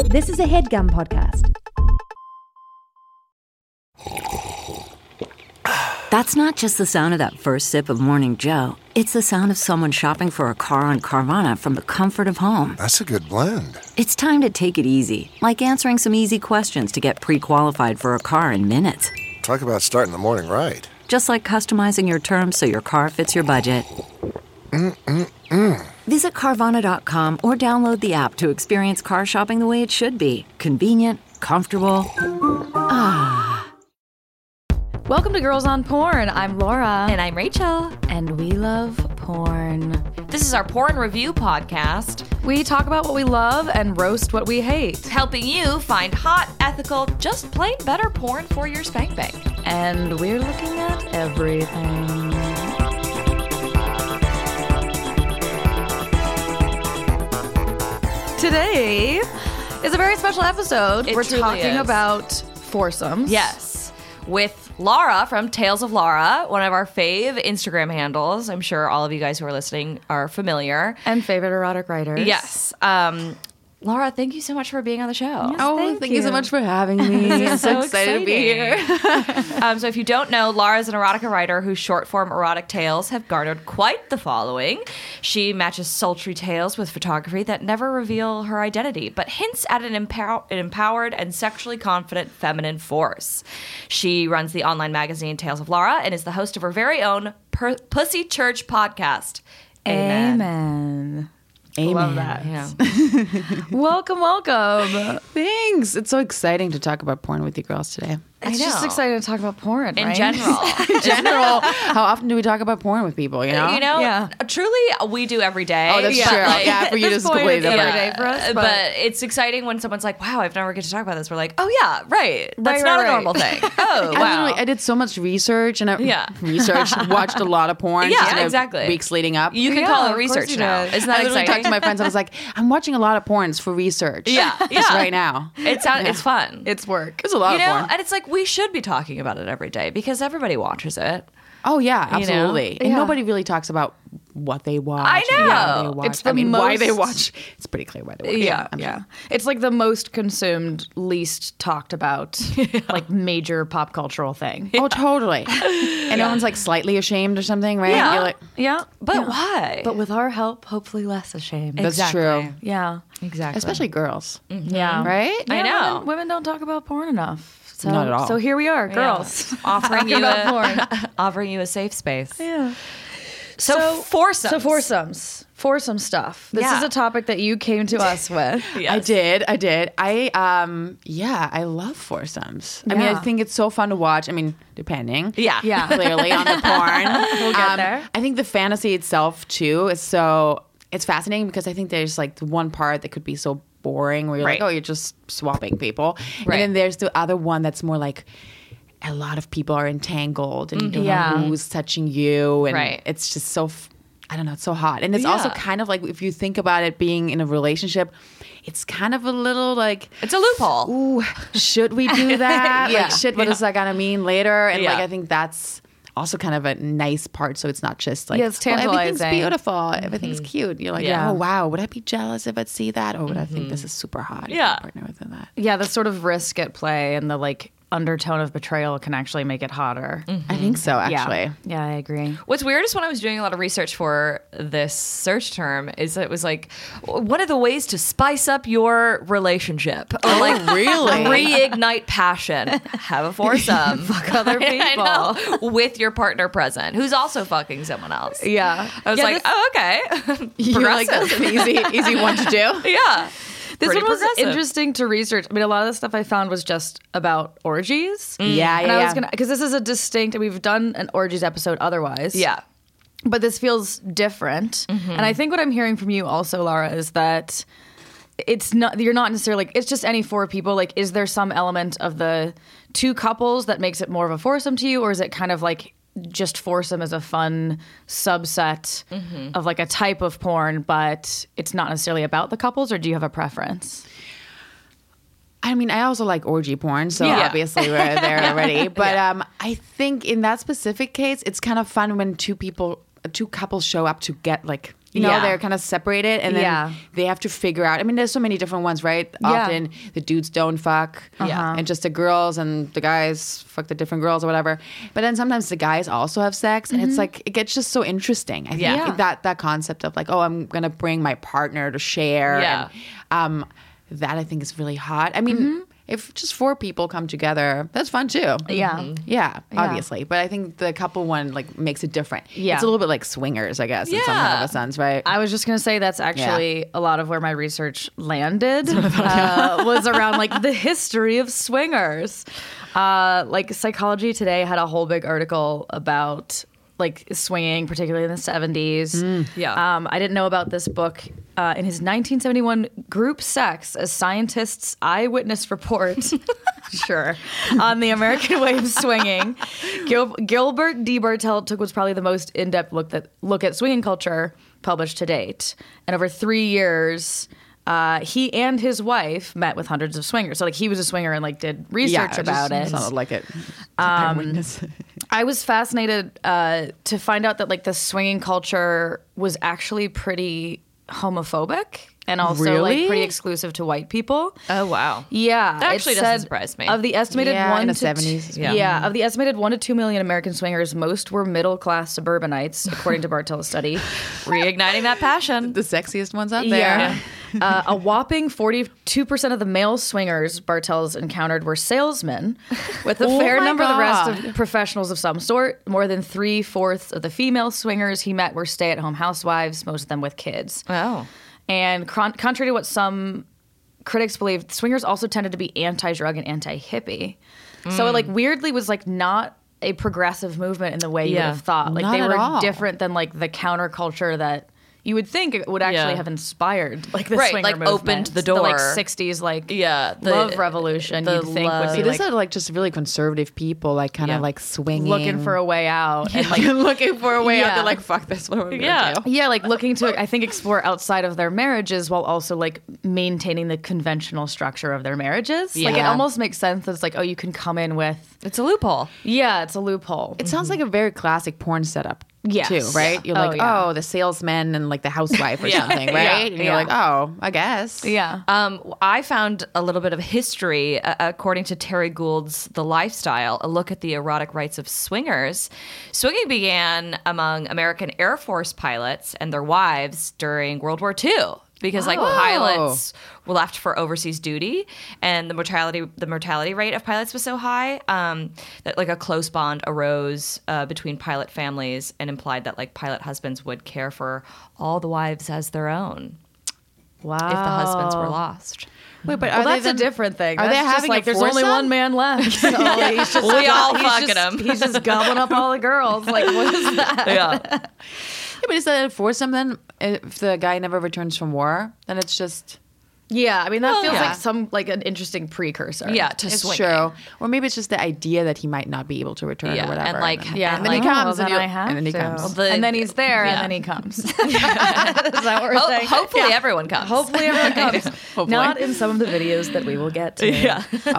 This is a HeadGum podcast. That's not just the sound of that first sip of Morning Joe. It's the sound of someone shopping for a car on Carvana from the comfort of home. That's a good blend. It's time to take it easy, like answering some easy questions to get pre-qualified for a car in minutes. Talk about starting the morning right. Just like customizing your terms so your car fits your budget. Visit Carvana.com or download the app to experience car shopping the way it should be. Convenient, comfortable. Welcome to Girls on Porn. I'm Laura. And I'm Rachel. And we love porn. This is our porn review podcast. We talk about what we love and roast what we hate. Helping you find hot, ethical, just plain better porn for your spank bank. And we're looking at everything. Today is a very special episode. We're talking about foursomes. Yes. With Laura from Tales of Laura, one of our fave Instagram handles. I'm sure all of you guys who are listening are familiar. And favorite erotic writers. Yes. Laura, thank you so much for being on the show. Yes, thank you so much for having me. I'm so excited to be here. So if you don't know, Laura is an erotica writer whose short-form erotic tales have garnered quite the following. She matches sultry tales with photography that never reveal her identity, but hints at an empowered and sexually confident feminine force. She runs the online magazine Tales of Laura and is the host of her very own Pussy Church podcast. Amen. Amen. Love that. Yeah. Welcome. Thanks. It's so exciting to talk about porn with you girls today. It's I just know. exciting to talk about porn, In right? general. In general, how often do we talk about porn with people, you know? You know, truly, we do every day. Oh, that's true. Like, Yeah, for you, this this is point, completely it's different. every day for us, but it's exciting when someone's like, wow, I've never get to talk about this. We're like, oh, yeah, right. That's not right. a normal thing. Oh, wow. I did so much research and watched a lot of porn. Yeah, just in the exactly. Weeks leading up. You can Yeah, call of it course research you now. did. Isn't I that literally talked exciting? to my friends. I was like, I'm watching a lot of porns for research. Yeah, Just yeah. right now. It's fun. It's work. It's a lot You of know, porn. and it's like we should be talking about it every day because everybody watches it. Oh yeah, You know? absolutely. And Yeah. nobody really talks about what they watch. I and know. how they watch. It's the why they most- watch. It's pretty clear why they watch. Yeah, I'm yeah. It's like the most consumed, least talked about, like major pop cultural thing. Oh, totally. And everyone's like slightly ashamed or something, right? Yeah. You're like, Yeah, But why? But with our help, hopefully less ashamed. that's Exactly. true. Yeah, Exactly. Especially girls, yeah. right? I know. Women don't talk about porn enough. So, Not at all. So here we are, girls. offering you about offering you a safe space. Yeah. So foursomes. So foursome stuff. This Yeah. is a topic that you came to us with. Yes. I did. I love foursomes. I mean, Yeah. I think it's so fun to watch. I mean, depending. Yeah. Yeah. Clearly on the porn. We'll get there. I think the fantasy itself too is it's fascinating because I think there's like the one part that could be so boring where you're Right. like, oh, you're just swapping people. Right. And then there's the other one that's more like a lot of people are entangled and you don't Yeah. know who's touching you. And Right. it's just so, I don't know, it's so hot. And it's also Yeah. kind of like, if you think about it being in a relationship, it's kind of a little like, It's a loophole. ooh, should we do that? Yeah. Like, shit, what is that gonna mean later? And Yeah. like, I think that's also kind of a nice part. So it's not just like, Yeah, it's oh, everything's tantalizing. beautiful, everything's cute. You're like, Yeah. oh wow, would I be jealous if I'd see that, or would I think this is super hot? if Yeah. my partner with that. Yeah, the sort of risk at play and the like undertone of betrayal can actually make it hotter. I think so, actually. Yeah, I agree. What's weird is when I was doing a lot of research for this search term is that it was like one of the ways to spice up your relationship or like really? reignite passion. Have a foursome. Fuck other I know, with your partner present who's also fucking someone else. Yeah. I was Yeah, like, this- oh, okay. You're like, that's an easy one to do. Yeah. This Pretty one was progressive. interesting to research. I mean, a lot of the stuff I found was just about orgies. Yeah, And yeah. I was gonna, because this is a distinct, we've done an orgies episode otherwise. Yeah. But this feels different. And I think what I'm hearing from you also, Laura, is that it's not, you're not necessarily, it's just any four people. Like, is there some element of the two couples that makes it more of a foursome to you? Or is it kind of like just foursome as a fun subset of like a type of porn, but it's not necessarily about the couples? Or do you have a preference? I mean, I also like orgy porn, so Yeah. obviously we're there already. But I think in that specific case, it's kind of fun when two couples show up to get like You know, Yeah. they're kind of separated, and then Yeah. they have to figure out. I mean, there's so many different ones, right? Often the dudes don't fuck, and just the girls, and the guys fuck the different girls or whatever. But then sometimes the guys also have sex, and it's like it gets just so interesting. I think Yeah. that concept of like, oh, I'm gonna bring my partner to share. Yeah. And, that I think is really hot. I mean, if just 4 people come together, that's fun too. Yeah. Yeah, obviously. But I think the couple one like makes it different. Yeah. It's a little bit like swingers, I guess, in some kind of a sense, right? I was just gonna say that's actually a lot of where my research landed was around like the history of swingers. Like Psychology Today had a whole big article about like swinging, particularly in the 70s. Yeah. I didn't know about this book in his 1971 Group Sex, a Scientist's Eyewitness Report. Sure. On the American way of swinging. Gilbert D. Bartelt took what's probably the most in-depth look at swinging culture published to date. And over 3 years, he and his wife met with hundreds of swingers. So like he was a swinger and like did research about it. Sounded like it. Eyewitness. I was fascinated to find out that like the swinging culture was actually pretty homophobic and also Really? like pretty exclusive to white people. Oh, wow. Yeah, That it actually doesn't said surprise me. Of the estimated Yeah, 1 in the to 70s. Yeah. Of the estimated 1 to 2 million American swingers, most were middle class suburbanites, according to Bartel's study. Reigniting that passion. The sexiest ones out there. Yeah. A whopping 42% of the male swingers Bartels encountered were salesmen, with a fair my number of the rest God. of professionals of some sort. More than 3/4 of the female swingers he met were stay-at-home housewives, most of them with kids. Oh. And contrary to what some critics believe, swingers also tended to be anti-drug and anti-hippie. So it like weirdly was like not a progressive movement in the way you would Yeah. have thought. Like Not they at were all. different than like the counterculture that you would think it would actually Yeah. have inspired like the Right, swinger like, movement. opened the The like door. 60s like Yeah, the- love revolution the you'd think love. would See, be these like are like just really conservative people, like kind of Yeah. like swinging, looking for a way out and like looking for a way out. Yeah. They're like, fuck this, what are we Yeah. gonna do? yeah, like looking to, I think, explore outside of their marriages while also like maintaining the conventional structure of their marriages. Like it Yeah. almost makes sense that it's like, oh, you can come in with, It's a loophole. yeah, it's a loophole. It sounds like a very classic porn setup. Yes. Too, right? Yeah. You're like, yeah. oh, the salesman and like the housewife or something, Yeah. right? And you're Yeah. like, oh, I guess. Yeah. I found a little bit of history, according to Terry Gould's The Lifestyle, a look at the erotic rights of swingers. Swinging began among American Air Force pilots and their wives during World War II. Because like pilots were left for overseas duty, and the mortality rate of pilots was so high that like a close bond arose between pilot families, and implied that like pilot husbands would care for all the wives as their own Wow. if the husbands were lost. Wait, but Well, are they that's a then- different thing. Are That's they just having like a there's only foursome? one man left. So he's just We all he's fucking just- him. He's just gobbling up all the girls. Like what is that? Yeah. Yeah, but is that a foursome then? If the guy never returns from war, then it's just Yeah, I mean that feels yeah. like like an interesting precursor. Yeah, to it's swinging. true. Or maybe it's just the idea that he might not be able to return Yeah, or whatever. and, like, then, Yeah, and then he like, comes, well, and, then you- I have and then he to. comes. The- and then he's there, yeah. and then he comes. Is that what we're saying? Hopefully everyone comes. Hopefully everyone comes. Hopefully. Not in some of the videos that we will get to. Yeah.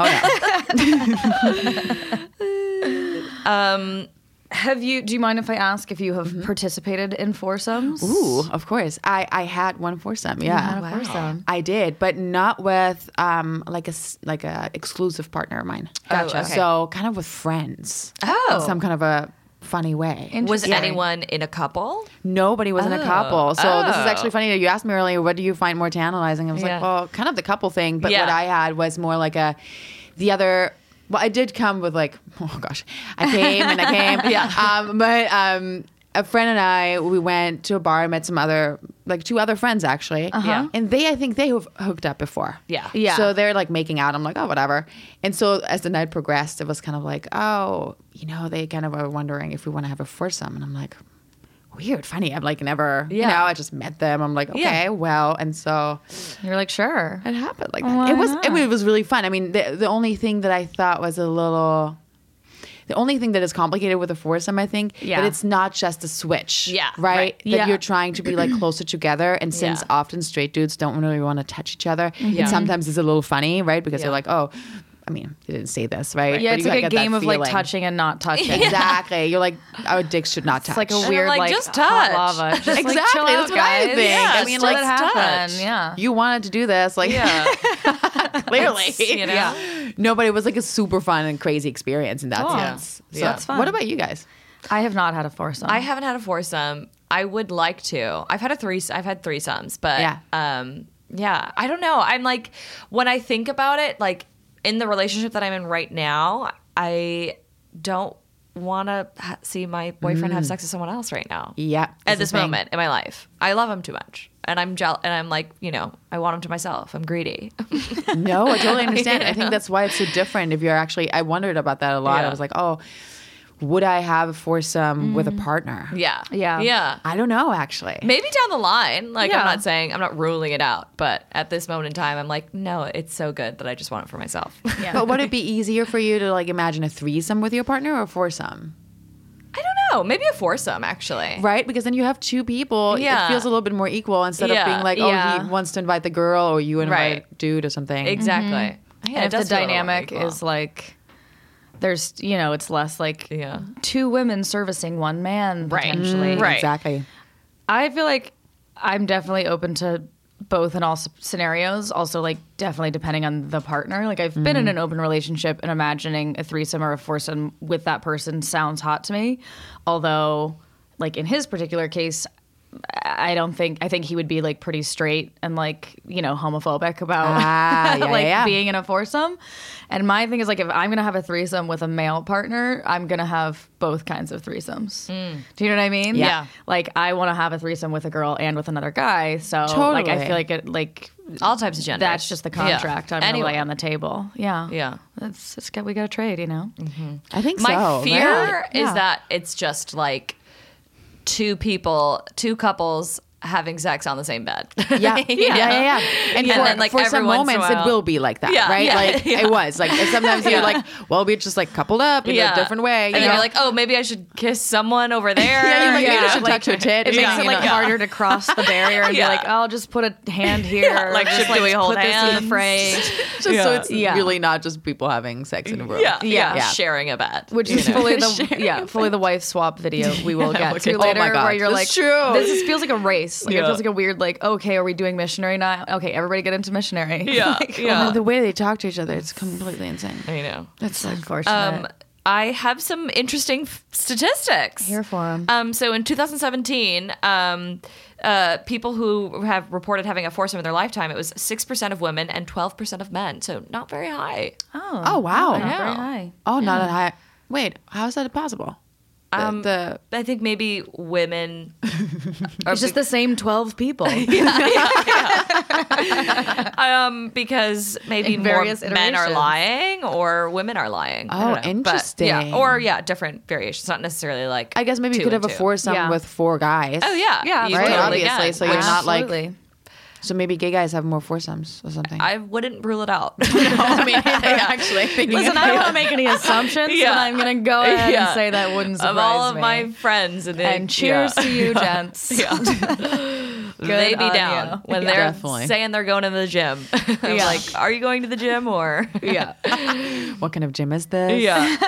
Oh no. Do you mind if I ask if you have participated in foursomes? Ooh, of course. I had one foursome. Yeah, had a foursome. I did, but not with like a exclusive partner of mine. Gotcha. Okay. So kind of with friends. Oh. In some kind of a funny way. Was Interesting. anyone in a couple? Nobody was in a couple. So this is Oh. actually funny that you asked me earlier, what do you find more tantalizing? I was Yeah. like, well, kind of the couple thing. But Yeah. what I had was more like well, I did come with like, oh gosh, I came and I came. Yeah. But a friend and I, we went to a bar and met some other, like 2 other friends actually. Yeah. And I think they have hooked up before. Yeah. Yeah. So they're like making out. I'm like, oh, whatever. And so as the night progressed, it was kind of like, oh, they kind of were wondering if we want to have a foursome. And I'm like, weird, funny. I've like never, I just met them. I'm like, okay, Yeah. well. And so You're like, sure. it happened like Why that. It was really fun. I mean, the only thing that I thought was the only thing that is complicated with a foursome, I think, Yeah. that it's not just a switch. Yeah, Right? right. That Yeah. you're trying to be like closer together. And since Yeah. often straight dudes don't really want to touch each other, Yeah. it sometimes is a little funny, right? Because Yeah. they're like, oh, I mean, they didn't say this, right? Yeah, But it's you like a get that game of like feeling. touching and not touching. Exactly. You're like, our dicks should not touch. It's like a I'm weird like, like just hot touch. lava. Just Exactly. like, chill That's out, what I guys. think. Yeah, I mean, just let like, it happen. touch. Yeah. you wanted to do this, like clearly, You know? No, but it was like a super fun and crazy experience in that Cool. sense. So Yeah. That's fun. What about you guys? I have not had a foursome. I haven't had a foursome. I would like to. I've had threesomes, but yeah, I don't know. I'm like, when I think about it, like in the relationship that I'm in right now, I don't want to see my boyfriend have sex with someone else right now. Yeah, At that's this the thing. moment in my life, I love him too much, and I'm and I'm like, I want him to myself. I'm greedy. No, I totally understand. I think that's why it's so different. If you're actually, I wondered about that a lot. Yeah. I was like, oh, would I have a foursome with a partner? Yeah, Yeah. yeah. I don't know, actually. Maybe down the line. Like, Yeah. I'm not ruling it out. But at this moment in time, I'm like, no, it's so good that I just want it for myself. Yeah. But would it be easier for you to like imagine a threesome with your partner or a foursome? I don't know. Maybe a foursome, actually. Right? Because then you have two people. Yeah. It feels a little bit more equal instead of Yeah. being like, oh, Yeah. he wants to invite the girl or you invite Right. a dude or something. Exactly. Yeah, and it if the does feel a little dynamic equal. is like, there's, it's less like Yeah. two women servicing one man Right. potentially. Right. Exactly. I feel like I'm definitely open to both in all scenarios. Also, like definitely depending on the partner. Like I've been in an open relationship, and imagining a threesome or a foursome with that person sounds hot to me. Although, like in his particular case, I think he would be like pretty straight and like homophobic about yeah. being in a foursome. And my thing is like, if I'm gonna have a threesome with a male partner, I'm gonna have both kinds of threesomes. Do you know what I mean? Yeah. Like I want to have a threesome with a girl and with another guy. So like I Totally. feel like it like all types of genders. that's just the contract I'm gonna Anyway. lay on the table. Yeah. Yeah. We gotta trade. I think My so. fear right? is that it's just like two couples having sex on the same bed. Yeah. Yeah. And Yeah, for, and then, like, for every some once in a moments, it while- will be like that, Yeah, right? yeah, like yeah. it was. Like sometimes you're like, well, we just like coupled up in a different way. And then you're like, oh, maybe I should kiss someone over there. Yeah, you're like, maybe I should like, touch your tit. or It makes something, it like you know? harder to cross the barrier and Yeah. be like, I'll just put a hand here. like, just should we hold put this in hands? the fray. Just so Yeah. it's Yeah. really not just people having sex in a room. Yeah. Yeah. Sharing a bed. Which is fully the wife swap video we will get we'll to get- later, Oh my God, where you're like, that's true. feels like a race. Like it Yeah. feels like a weird like, okay, are we doing missionary now? Okay, everybody get into missionary. Yeah. Like, yeah. The way they talk to each other, it's completely insane. I know. That's like, unfortunate. I have some interesting statistics. Here for 'em. So in 2017, people who have reported having a foursome in their lifetime, it was 6% of women and 12% of men. So not very high. oh wow. Not very know. high. Oh, not a high. Wait, how is that possible? The I think maybe women. It's just the same 12 people. Because maybe In more various men are iterations. lying or women are lying. I Oh, don't know. interesting. But, or different variations. Not necessarily like. I guess maybe you two could and have a two. foursome Yeah. with 4 guys. Oh yeah, Yeah, you right. totally Obviously, can. so you're not like. Absolutely. So maybe gay guys have more foursomes or something. I wouldn't rule it out. I mean, actually thinking Listen, I don't want to make any assumptions, Yeah. but I'm going to go ahead Yeah. and say that wouldn't surprise of all of me. my friends, And cheers to you, gents. they be on down you. when Yeah. they're Definitely. saying they're going to the gym. I'm Yeah. like, are you going to the gym or? Yeah. What kind of gym is this? Yeah.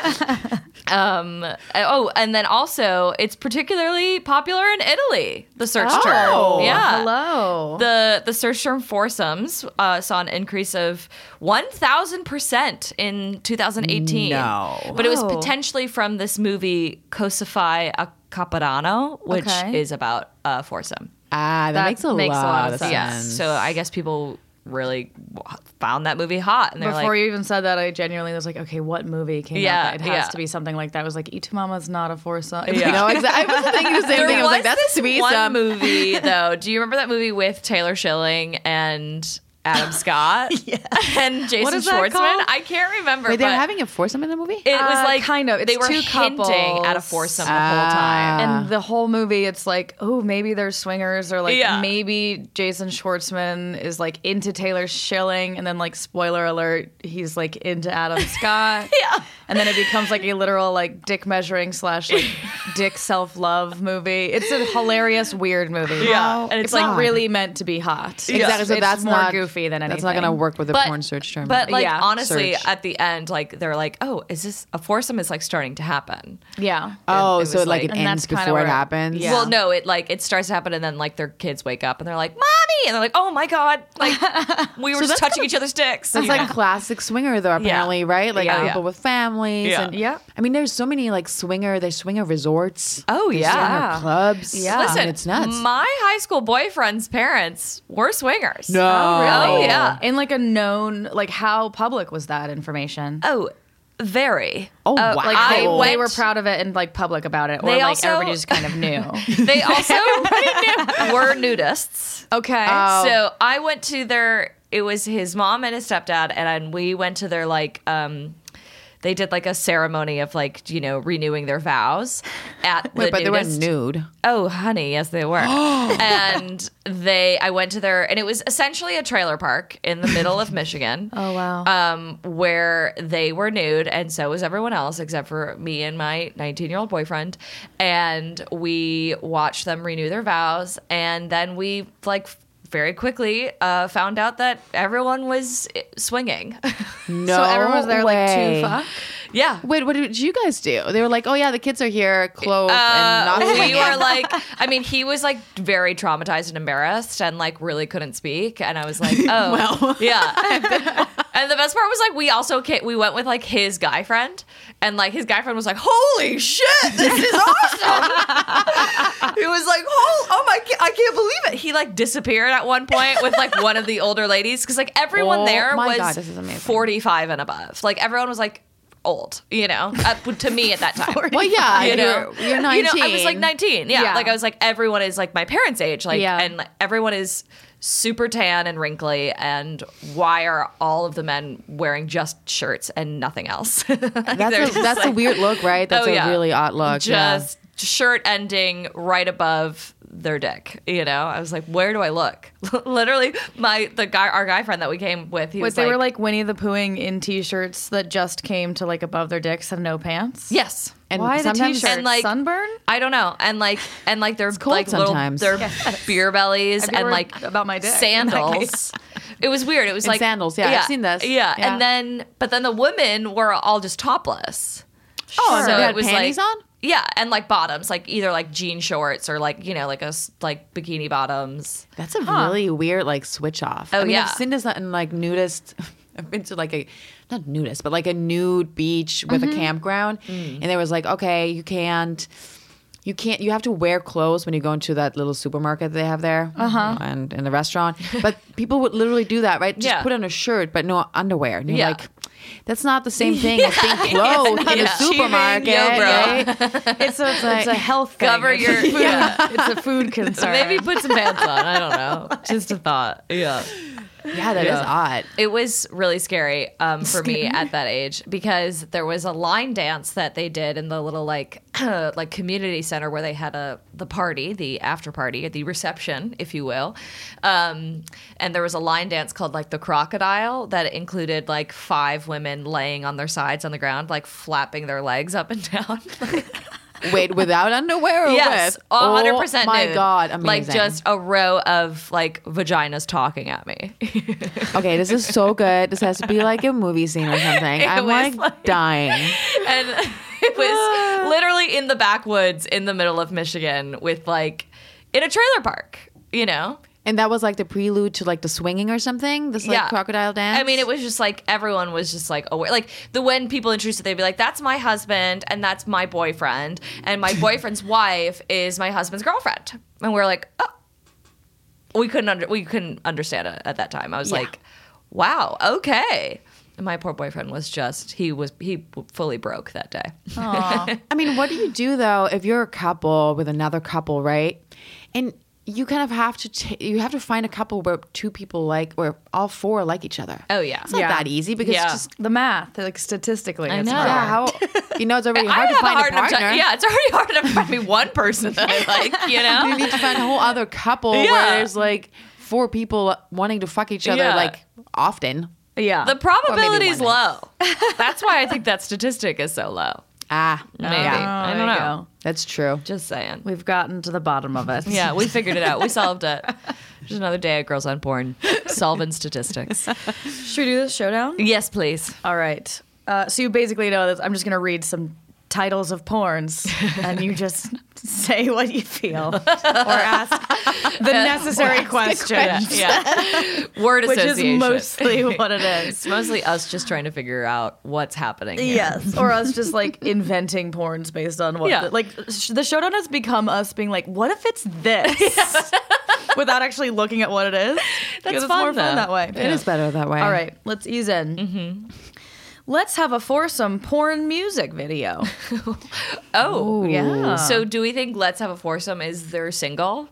And then also, it's particularly popular in Italy. The search term. Yeah. Hello. The search term foursomes saw an increase of 1,000% in 2018. No. But it was Whoa. potentially from this movie Cosify a Capodanno, which Okay. is about a foursome. Ah, that That makes a makes lot of sense. Yeah. So I guess people really found that movie hot. And they're Before like, you even said that, I genuinely was like, okay, what movie came Yeah, out? It has yeah. to be something like that. I was like, Itu Mama's not a foursome. Yeah. No, exactly. I was thinking the same there thing. I was like, that's this a threesome. one movie, though. Do you remember that movie with Taylor Schilling and Adam Scott and Jason What is that Schwartzman? called? I can't remember. Wait, they're but having a foursome in the movie? it was like kind of. It's they were two hinting couples. at a foursome the whole time. And the whole movie, it's like, oh, maybe they're swingers, or like Yeah. maybe Jason Schwartzman is like into Taylor Schilling, and then like spoiler alert, he's like into Adam Scott. Yeah. And then it becomes like a literal like dick measuring / like dick self love movie. It's a hilarious, weird movie. Yeah. And It's like really meant to be hot. Exactly, so It's that's more not goofy. pornography than anything. That's not gonna work with a porn search term. But like Yeah. honestly, Search. at the end, like they're like, "Oh, is this a foursome?" Is like starting to happen. Yeah. oh, it so was like like- it And ends that's kinda before it where- happens. Yeah. Well, no, it starts to happen, and then like their kids wake up and they're like, "Mommy," and they're like, "Oh my god!" Like we were just that's touching each other's dicks. That's like classic swinger though, apparently, right? Like Yeah. people with families. Yeah. And, Yeah. I mean, there's so many like there's swinger resorts. Oh, there's yeah. Swinger clubs. Yeah. Listen, And it's nuts. my high school boyfriend's parents were swingers. No. Oh, yeah. In like a known, like how public was that information? Oh, very. Oh, wow. Like I they went- were proud of it and like public about it, or They like also- everybody just kind of knew. They also were nudists. Okay. So I went to it was his mom and his stepdad, and we went to their like, they did like a ceremony of like, renewing their vows at Wait, the but they were nudist. nude. Oh, honey, yes, they were. And I went to and it was essentially a trailer park in the middle of Michigan. Oh, wow. Where they were nude, and so was everyone else except for me and my 19-year-old boyfriend. And we watched them renew their vows, and then we like very quickly found out that everyone was swinging. No. So everyone was there like way. to fuck? Yeah. Wait, what did you guys do? They were like, oh yeah, the kids are here, clothed and not We swinging. were like, I mean, he was like very traumatized and embarrassed and like really couldn't speak. And I was like, oh, Well. yeah. And the best part was like, we went with like his guy friend, and like his guy friend was like, holy shit, this is awesome. He was like, oh my, I can't believe it. He like disappeared at one point with like one of the older ladies. Cause like everyone Oh there my was God, this is amazing. 45 and above. Like everyone was like, old, to me at that time. Well, yeah, You know? you're 19. I was like 19. Yeah. Yeah. Like I was like, everyone is like my parents' age. Like, Yeah. and like, everyone is super tan and wrinkly. And why are all of the men wearing just shirts and nothing else? That's a weird look, right? That's Oh, a yeah. really odd look. Just shirt ending right above their dick. I was like, where do I look? Literally, our guy friend that we came with, he was They were like Winnie the Poohing in t-shirts that just came to like above their dicks and no pants? yes. And Why the sometimes- t-shirts? And, like, sunburn? I don't know, and like they're cold like little sometimes. their beer bellies I'd be and worried like about my dick in that sandals. It was weird. It was And like sandals, yeah, I've seen this. Yeah, Yeah. and then the women were all just topless. Oh, So they had it was panties like, on? Yeah, and like bottoms, like either like jean shorts or like like like bikini bottoms. That's a really weird like switch off. Oh, I mean, yeah. I've seen this in like nudist. I've been to like not nudist, but like a nude beach with a campground, and there was like, okay, you have to wear clothes when you go into that little supermarket they have there, and in the restaurant. But people would literally do that, right? Just Yeah. put on a shirt, but no underwear. And you're Yeah. like, that's not the same thing as being clothed in a Yeah. supermarket. Yo, bro. Right? It's a health thing. Cover It's your- a food, yeah. It's a food concern. Maybe put some pants on. I don't know. Just a thought. Yeah. Yeah, that is odd. It was really scary for me at that age because there was a line dance that they did in the little like like community center where they had the party, the after party, the reception, if you will. And there was a line dance called like the crocodile that included like 5 women laying on their sides on the ground, like flapping their legs up and down. Wait, without underwear or Yes, with? 100% Oh my nude. God, amazing. Like just a row of like vaginas talking at me. Okay, this is so good. This has to be like a movie scene or something. I'm was like dying. And it was literally in the backwoods in the middle of Michigan with like in a trailer park, And that was like the prelude to like the swinging or something? This like crocodile dance? I mean, it was just like everyone was just like aware. Like when people introduced it, they'd be like, "That's my husband and that's my boyfriend, and my boyfriend's wife is my husband's girlfriend." And we're like, "Oh." We couldn't understand it at that time. I was like, "Wow, okay." And my poor boyfriend was just he fully broke that day. I mean, what do you do though if you're a couple with another couple, right? And you kind of have to you have to find a couple where 2 people like, where all 4 like each other. Oh yeah, It's not that easy because Yeah. it's just the math, like statistically. I it's know. hard. yeah, how it's already I hard to have find a hard enough partner. time. Yeah, it's already hard enough to find me one person that I like. You need to find a whole other couple Yeah. where there's like 4 people wanting to fuck each other Yeah. like often. Yeah. The probability is one low. That's why I think that statistic is so low. Maybe. I don't know. That's true. Just saying. We've gotten to the bottom of it. Yeah, we figured it out. We solved it. Just another day at Girls on Porn, solving statistics. Should we do this showdown? Yes, please. All right. So you basically know that I'm just going to read some titles of porns, and you just say what you feel or ask the necessary questions. Yeah. Word Which association. is mostly what it is. It's mostly us just trying to figure out what's happening here. Yes, or us just like inventing porns based on what. Yeah. The showdown has become us being like, what if it's this? Without actually looking at what it is. Because it's fun, more fun though. that way. It is better that way. All right, let's ease in. Mm-hmm. Let's have a foursome porn music video. Oh, yeah. So do we think Let's Have a Foursome is their single?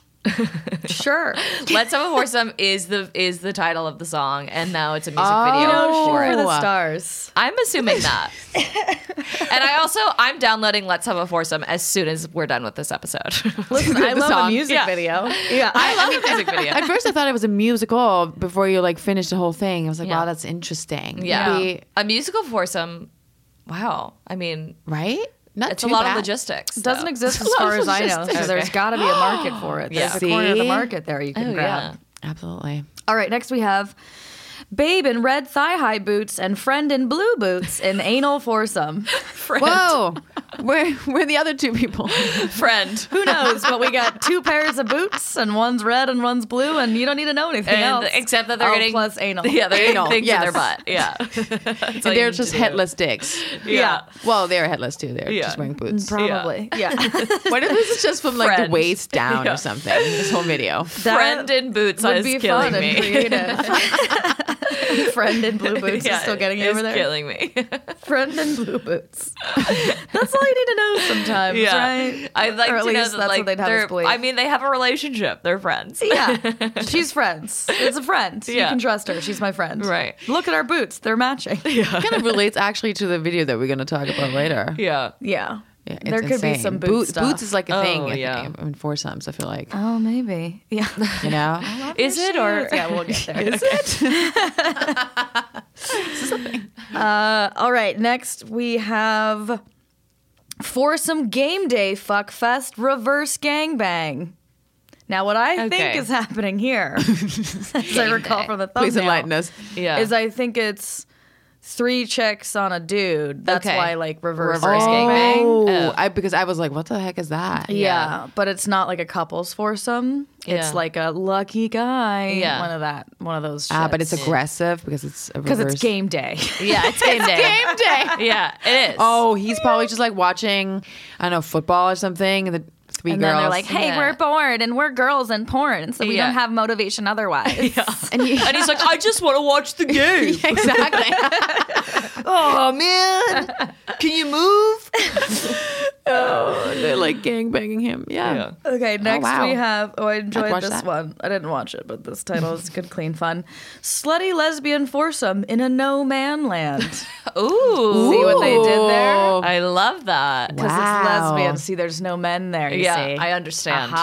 Sure. Let's Have a Foursome is the title of the song, and now it's a music Oh. video for For it. the stars. I'm assuming that. And I'm downloading Let's Have a Foursome as soon as we're done with this episode. Listen, I love a song. music Yeah. video. Yeah, I love the music video. At first, I thought it was a musical before you like finished the whole thing. I was like, Yeah. wow, that's interesting. Yeah. Maybe- A musical foursome. Wow. I mean, right? Not it's a too lot bad. of logistics. It doesn't though. exist as far as I know. So there's got to be a market for it. There's Yeah. a corner of the See? market there you can Oh, grab. yeah. Absolutely. All right, next we have Babe in red thigh-high boots and Friend in blue boots in anal foursome. Whoa, where the other two people? Friend. Who knows? But we got two pairs of boots and one's red and one's blue, and you don't need to know anything And else. except that they're getting plus anal. Yeah, they're Anal, getting things yes. in their butt. Yeah. And they're just headless dicks. Yeah. Well, they're headless too. They're Yeah. just wearing boots. Probably. Yeah. What if this is just from like Friend. the waist down Yeah. or something? This whole video. Friend in boots would is be killing fun me. and creative. Friend in blue boots is still getting you over there. killing me. Friend in blue boots. That's all you need to know sometimes, right? I'd like Or at to know least that that's like what they'd have us they're. believe. I mean, they have a relationship. They're friends. Yeah, she's friends. It's a friend. You Yeah. can trust her. She's my friend. Right. Look at our boots. They're matching. Kind of relates actually to the video that we're going to talk about later. Yeah. Yeah. Yeah, it's There could be insane. some boot stuff. Boots is like a thing. Oh, I yeah. think, in foursomes. I feel like Oh, maybe. Yeah. you know. Is it or Yeah, we'll get there. Is it? All right. Next, we have foursome game day fuck fest reverse gangbang. Now, what I think Okay. is happening here, as I recall from the thumbnail, Please enlighten us. Yeah. is I think it's 3 chicks on a dude. That's Okay. why like reverse Reverse gangbang. Oh, because I was like, what the heck is that? Yeah, but it's not like a couples foursome. It's Yeah. like a lucky guy. Yeah. one of those. But it's shits. aggressive because it's a because reverse. it's game day. Yeah, it's game day. Game day. Yeah, it is. Oh, he's probably just like watching, I don't know, football or something. And the 3 And girls. then they're like, "Hey, Yeah. we're bored, and we're girls in porn, so we Yeah. don't have motivation otherwise." and he, And he's like, I just want to watch the game. exactly. Oh man, can you move? They're like gangbanging him. Yeah. Okay, next wow. we have. Oh, I enjoyed watch this that. one. I didn't watch it, but this title is good, clean fun. Slutty lesbian foursome in a no man land. Ooh, See what they did there? I love that. Because Wow. it's lesbian. See, there's no men there. You Yeah, see. I understand.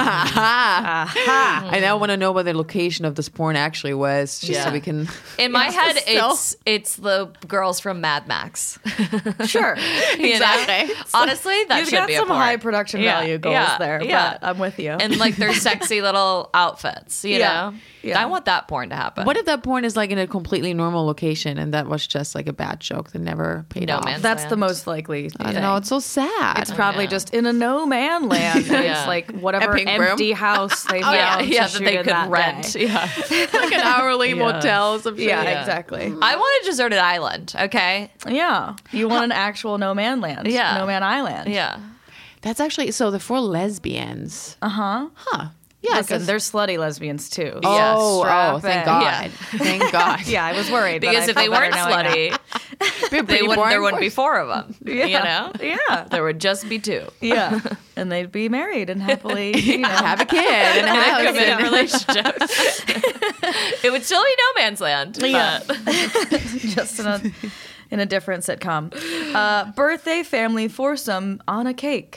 I now want to know what the location of this porn actually was, just Yeah. so we can. In my head, still. it's the girls from Mad Max. Sure. You know? Honestly, that You've should got be some a porn. high production value goals there, Yeah, but I'm with you. and like their sexy little outfits. You Yeah. know, Yeah. I want that porn to happen. What if that porn is like in a completely normal location and that was just like a bad joke that never paid No off? man's That's the land. most likely. I don't know. It's so sad. It's probably Yeah. just in a no man land. Yeah. It's like whatever Epic room. empty house they found. yeah, to that shoot they in could that rent. day. Yeah. like an hourly motel or some shit. Yeah, exactly. I want a deserted island. Okay. Yeah, you want an actual no man land. Yeah. no man island. Yeah. That's actually so. The 4 lesbians. Huh. Yeah. Listen, 'cause- they're slutty lesbians too. Oh, Strap thank in. God. Thank God. Yeah, I was worried but Because I if they feel better weren't now I know. slutty, They're pretty there boring wouldn't be for- 4 of them. Yeah. You know? Yeah, There would just be 2. yeah, and they'd be married and happily, you know. Have a kid in a house. Committed relationship. It would still be no man's land. Yeah. but- just in a different sitcom. Birthday family foursome on a cake.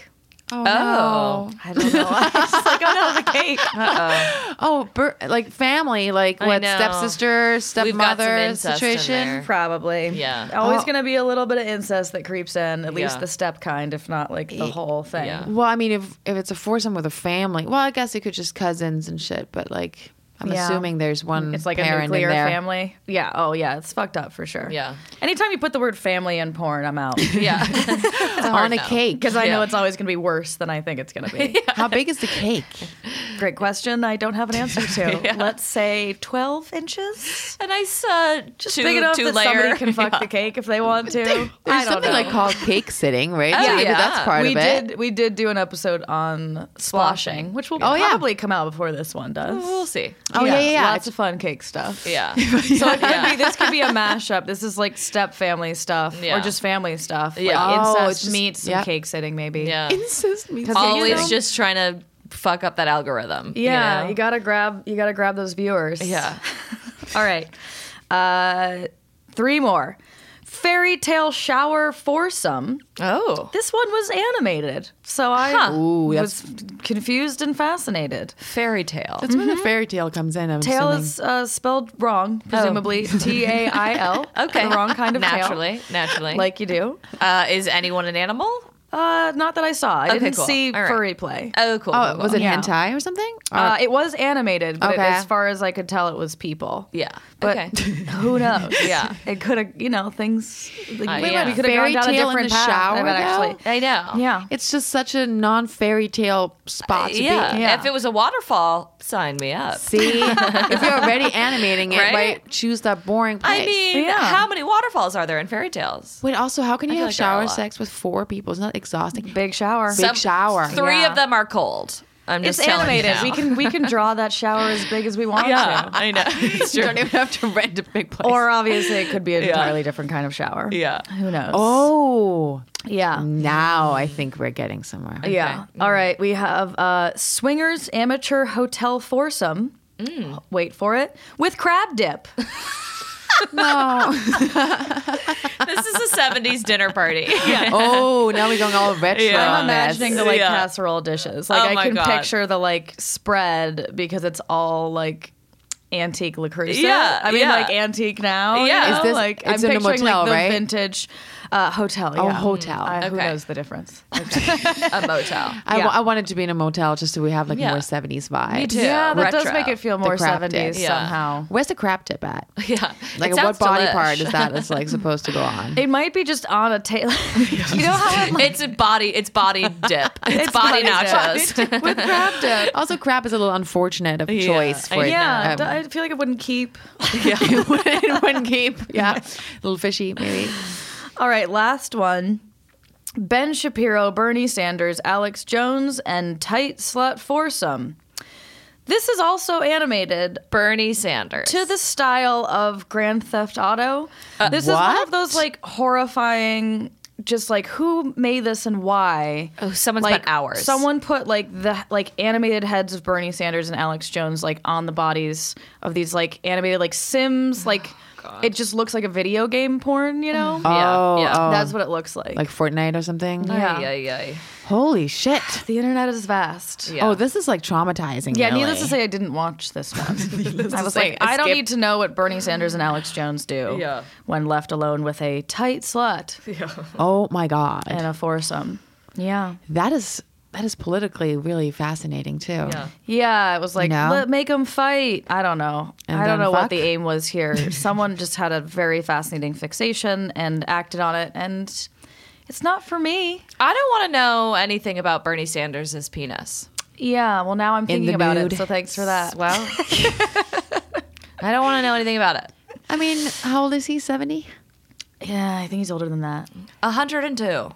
Oh, no. I don't know. I was just like, oh no, the cake. Oh, like family, like I what, know. stepsister, We've got some stepmother incest in situation. there. Probably. Yeah. Always going to be a little bit of incest that creeps in, at least Yeah. the step kind, if not like the whole thing. Yeah. Well, I mean, if it's a foursome with a family, well, I guess it could just cousins and shit. But like, I'm Yeah. assuming there's one. It's like a parent nuclear in there. family. Yeah. Oh, yeah. It's fucked up for sure. Yeah. Anytime you put the word family in porn, I'm out. Yeah. on a cake. Because I know Yeah. it's always going to be worse than I think it's going to be. How big is the cake? Great question. I don't have an answer to. Let's say 12 inches. A nice Just big enough that somebody can fuck the cake if they want to. I There's don't something know. like called cake sitting, right? Oh, So maybe yeah. that's part we of it. did. We did do an episode on splashing, which will yeah. probably come out before this one does. We'll see. Oh, yeah. Lots of fun cake stuff. Yeah. So it could be, this could be a mashup. This is like step family stuff Yeah. or just family stuff. Yeah. Like Oh, incest it's just- meets some yeah. cake sitting maybe. Yeah. Incest means Always just trying to fuck up that algorithm. Yeah, You know? you gotta grab those viewers. Yeah. All right. 3 more. Fairy tale shower foursome. Oh. This one was animated, so I Ooh, was confused and fascinated. Fairy tale. That's where the fairy tale comes in. I'm Tail assuming. is spelled wrong, presumably Tail. Okay. The wrong kind of Naturally. tail, like you do. Is anyone an animal? Not that I saw. I Okay, didn't cool. see All right. furry play. Oh, cool. Oh, cool, was cool. it Yeah. hentai or something? It was animated, but Okay. as far as I could tell, it was people. Yeah. But Okay. who knows? Yeah. it could have, things. Like, yeah. We could have Fairy gone down a tale in different the path. shower, but actually, I know. yeah. It's just such a non-fairy tale spot to Yeah. be. Yeah. If it was a waterfall, sign me up. See, if you're already animating it, Right? right? Choose that boring place. I mean, Yeah. how many waterfalls are there in fairy tales? wait. Also, how can you feel have like there are a shower lot. sex with 4 people? Isn't that exhausting? Big shower. Big shower. 3 Yeah. of them are cold. I'm just It's telling animated. You now. We can draw that shower as big as we want Yeah, to. I know. It's You true. don't even have to rent a big place. Or obviously, it could be an entirely different kind of shower. Yeah. Who knows? oh, yeah. now I think we're getting somewhere. Yeah. All right. We have swingers amateur hotel foursome. Wait for it. With crab dip. No. This is a 70s dinner party. Oh, now we're going all retro. Yeah. on I'm this. imagining the like Yeah. casserole dishes. Like Oh I my can God. picture the like spread because it's all like antique Lucrezia. Yeah, I mean yeah. like antique now. you Yeah. know? Is this- like it's I'm in a picturing motel, like the right? vintage hotel. Oh, Yeah. hotel. Who Okay. knows the difference? A motel. Yeah. I wanted to be in a motel just so we have like Yeah. more 70s vibe. Me too. Yeah, that does Retro. make it feel The more crab 70s dip. Yeah. somehow. Where's the crab tip at? Yeah. Like, It what sounds body delish. part is that? It's like supposed to go on. It might be just on a tail. You know how I'm It's body dip. It's body nachos. with crab dip. Also, crab is a little unfortunate of choice for Yeah, it. I feel like it wouldn't keep. it wouldn't keep. Yeah, a little fishy maybe. All right, last one. Ben Shapiro, Bernie Sanders, Alex Jones, and Tight Slut Foursome. This is also animated Bernie Sanders. to the style of Grand Theft Auto. This is one what? of those like horrifying, just like who made this and why. Oh, someone like spent hours. Someone put like the like animated heads of Bernie Sanders and Alex Jones like on the bodies of these like animated like Sims like. It just looks like a video game porn, you know? Oh, yeah. oh. That's what it looks like. Like Fortnite or something. Yeah. Yeah. Holy shit. The internet is vast. Yeah. Oh, this is like traumatizing. Yeah, really. needless to say, I didn't watch this one. I was say, like, I don't skip. need to know what Bernie Sanders and Alex Jones do Yeah. when left alone with a tight slut Oh my god. and a foursome. Yeah. That is politically really fascinating too. Yeah. Yeah, it was like, No? make them fight. I don't know. And I don't then know fuck? what the aim was here. Someone just had a very fascinating fixation and acted on it, and it's not for me. I don't want to know anything about Bernie Sanders' penis. Yeah, well, now I'm thinking the about nude. it, so thanks for that. Well, I don't want to know anything about it. I mean, how old is he? 70? Yeah, I think he's older than that. 102.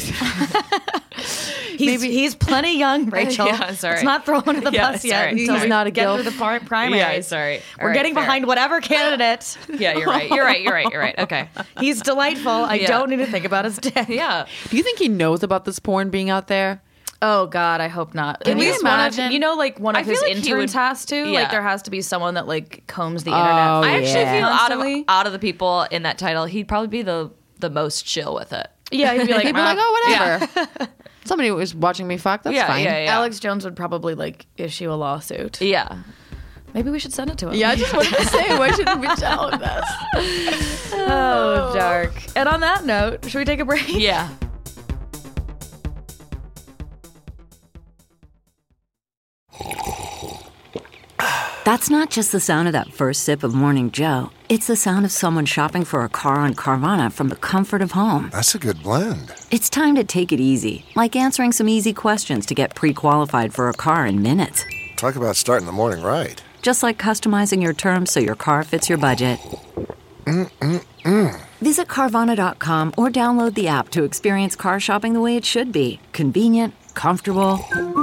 He's plenty young, Rachel. Yeah, sorry. Let's not throw him under the Yeah, bus yet sorry. until He's we not a get gilf. through the primary. Yeah, sorry. All We're right, getting fair. behind whatever candidate. Yeah, you're right. You're right. Okay. He's delightful. I Yeah. don't need to think about his dick. Yeah. Do you think he knows about this porn being out there? Oh God, I hope not. Can At you least one of, imagine? you know, like one I of his feel like he interns would- has to. Yeah. Like there has to be someone that like combs the Oh, internet. I actually yeah. feel Constantly. out of the people in that title, he'd probably be the most chill with it. Yeah, he'd be like, He'd be like, oh, whatever. Somebody was watching me fuck. That's fine. Yeah. Alex Jones would probably like issue a lawsuit. Yeah. Maybe we should send it to him. Yeah, I just wanted to say, why shouldn't we tell him this? Oh, dark. And on that note, should we take a break? Yeah. That's not just the sound of that first sip of Morning Joe. It's the sound of someone shopping for a car on Carvana from the comfort of home. That's a good blend. It's time to take it easy, like answering some easy questions to get pre-qualified for a car in minutes. Talk about starting the morning right. Just like customizing your terms so your car fits your budget. Visit Carvana.com or download the app to experience car shopping the way it should be. Convenient, comfortable.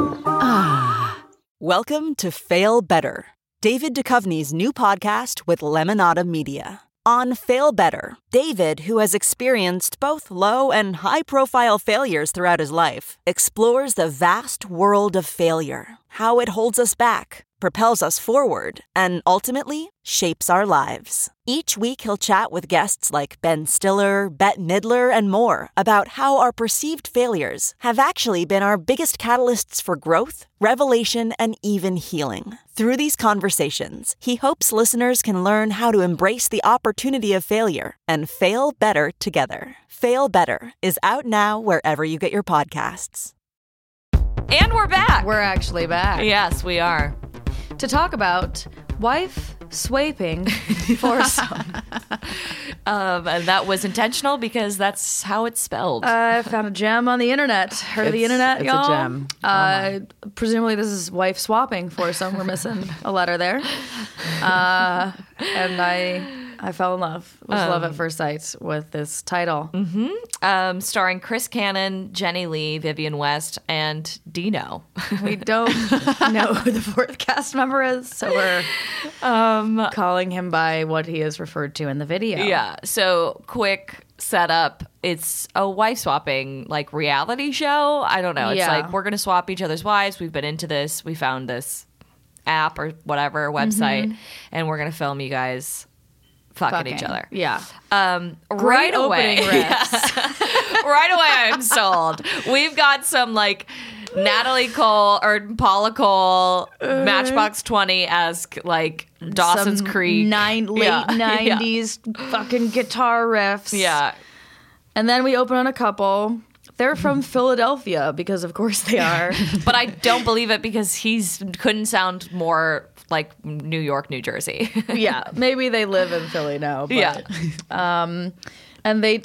Welcome to Fail Better, David Duchovny's new podcast with Lemonada Media. On Fail Better, David, who has experienced both low and high-profile failures throughout his life, explores the vast world of failure, how it holds us back, propels us forward, and ultimately shapes our lives. Each week he'll chat with guests like Ben Stiller, Bette Midler, and more about how our perceived failures have actually been our biggest catalysts for growth, revelation, and even healing. Through these conversations, he hopes listeners can learn how to embrace the opportunity of failure and fail better together. Fail Better is out now wherever you get your podcasts. And we're back. We're actually back. Yes, we are. To talk about wife swaping foursome. And that was intentional because that's how it's spelled. I found a gem on the internet. Heard of the internet, it's y'all? a gem. Presumably this is wife swapping foursome. We're missing a letter there. And I fell in love. It was love at first sight with this title. Starring Chris Cannon, Jenny Lee, Vivian West, and Dino. We don't know who the fourth cast member is, so we're calling him by what he is referred to in the video. Yeah. So quick setup. It's a wife swapping like reality show. I don't know. It's like we're gonna swap each other's wives. We've been into this. We found this app or whatever website, and we're gonna film you guys fucking each other. Yeah. Right away. Opening riffs. Right away, I'm sold. We've got some like Natalie Cole or Paula Cole, Matchbox 20-esque like Dawson's Some Creek. late 90s fucking guitar riffs. Yeah. And then we open on a couple. They're from Philadelphia because of course they are. But I don't believe it because couldn't sound more like New York, New Jersey. Yeah, maybe they live in Philly now. But, Yeah. And they,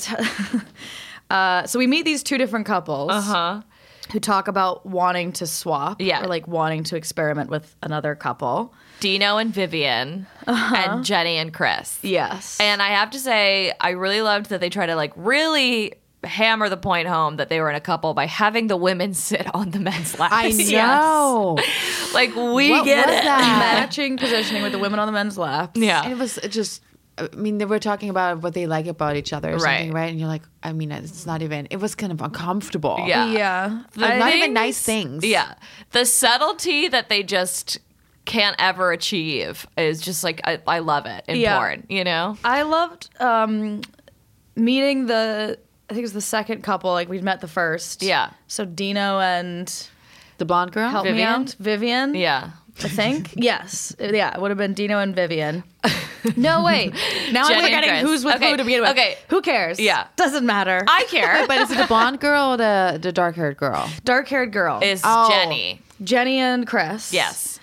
so we meet these two different couples who talk about wanting to swap or like wanting to experiment with another couple. Dino and Vivian and Jenny and Chris. Yes. And I have to say, I really loved that they try to like really hammer the point home that they were in a couple by having the women sit on the men's laps. I know. Like we What get was it. that? Matching positioning with the women on the men's laps. Yeah. And it was just, I mean, they were talking about what they like about each other or something, right? And you're like, I mean, it's not even, it was kind of uncomfortable. Yeah. Yeah. Like, not even nice things. Yeah. The subtlety that they just can't ever achieve is just like, I love it in porn, you know? I loved meeting I think it was the second couple. Like we'd met the first. Yeah. So Dino and The blonde girl? help me out. Vivian. Yeah. I think. Yes. Yeah. It would have been Dino and Vivian. No, wait. Now Jenny I'm and forgetting Chris. who's with Okay, who to begin with. okay. Who cares? Yeah. Doesn't matter. I care. But is it the blonde girl or the dark-haired girl? Dark-haired girl. Is Oh. Jenny. Jenny and Chris. Yes.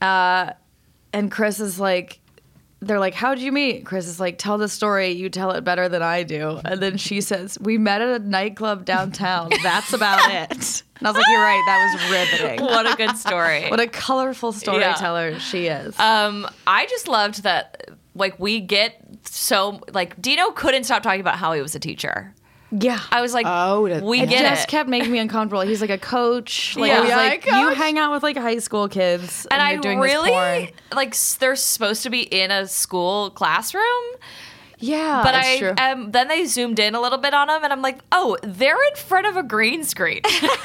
And Chris is like, they're like, how'd you meet? Chris is like, tell the story. You tell it better than I do. And then she says, we met at a nightclub downtown. That's about it. And I was like, you're right. That was riveting. What a good story. What a colorful storyteller she is. I just loved that, like, we get so, like, Dino couldn't stop talking about how he was a teacher. Yeah. I was like, we It get just it. kept making me uncomfortable. He's like a coach. Like, Yeah. I was Yeah, like, a coach. you hang out with like high school kids. And you're I doing this porn. really, like, they're supposed to be in a school classroom. Yeah. But that's true. then they zoomed in a little bit on them, and I'm like, oh, they're in front of a green screen.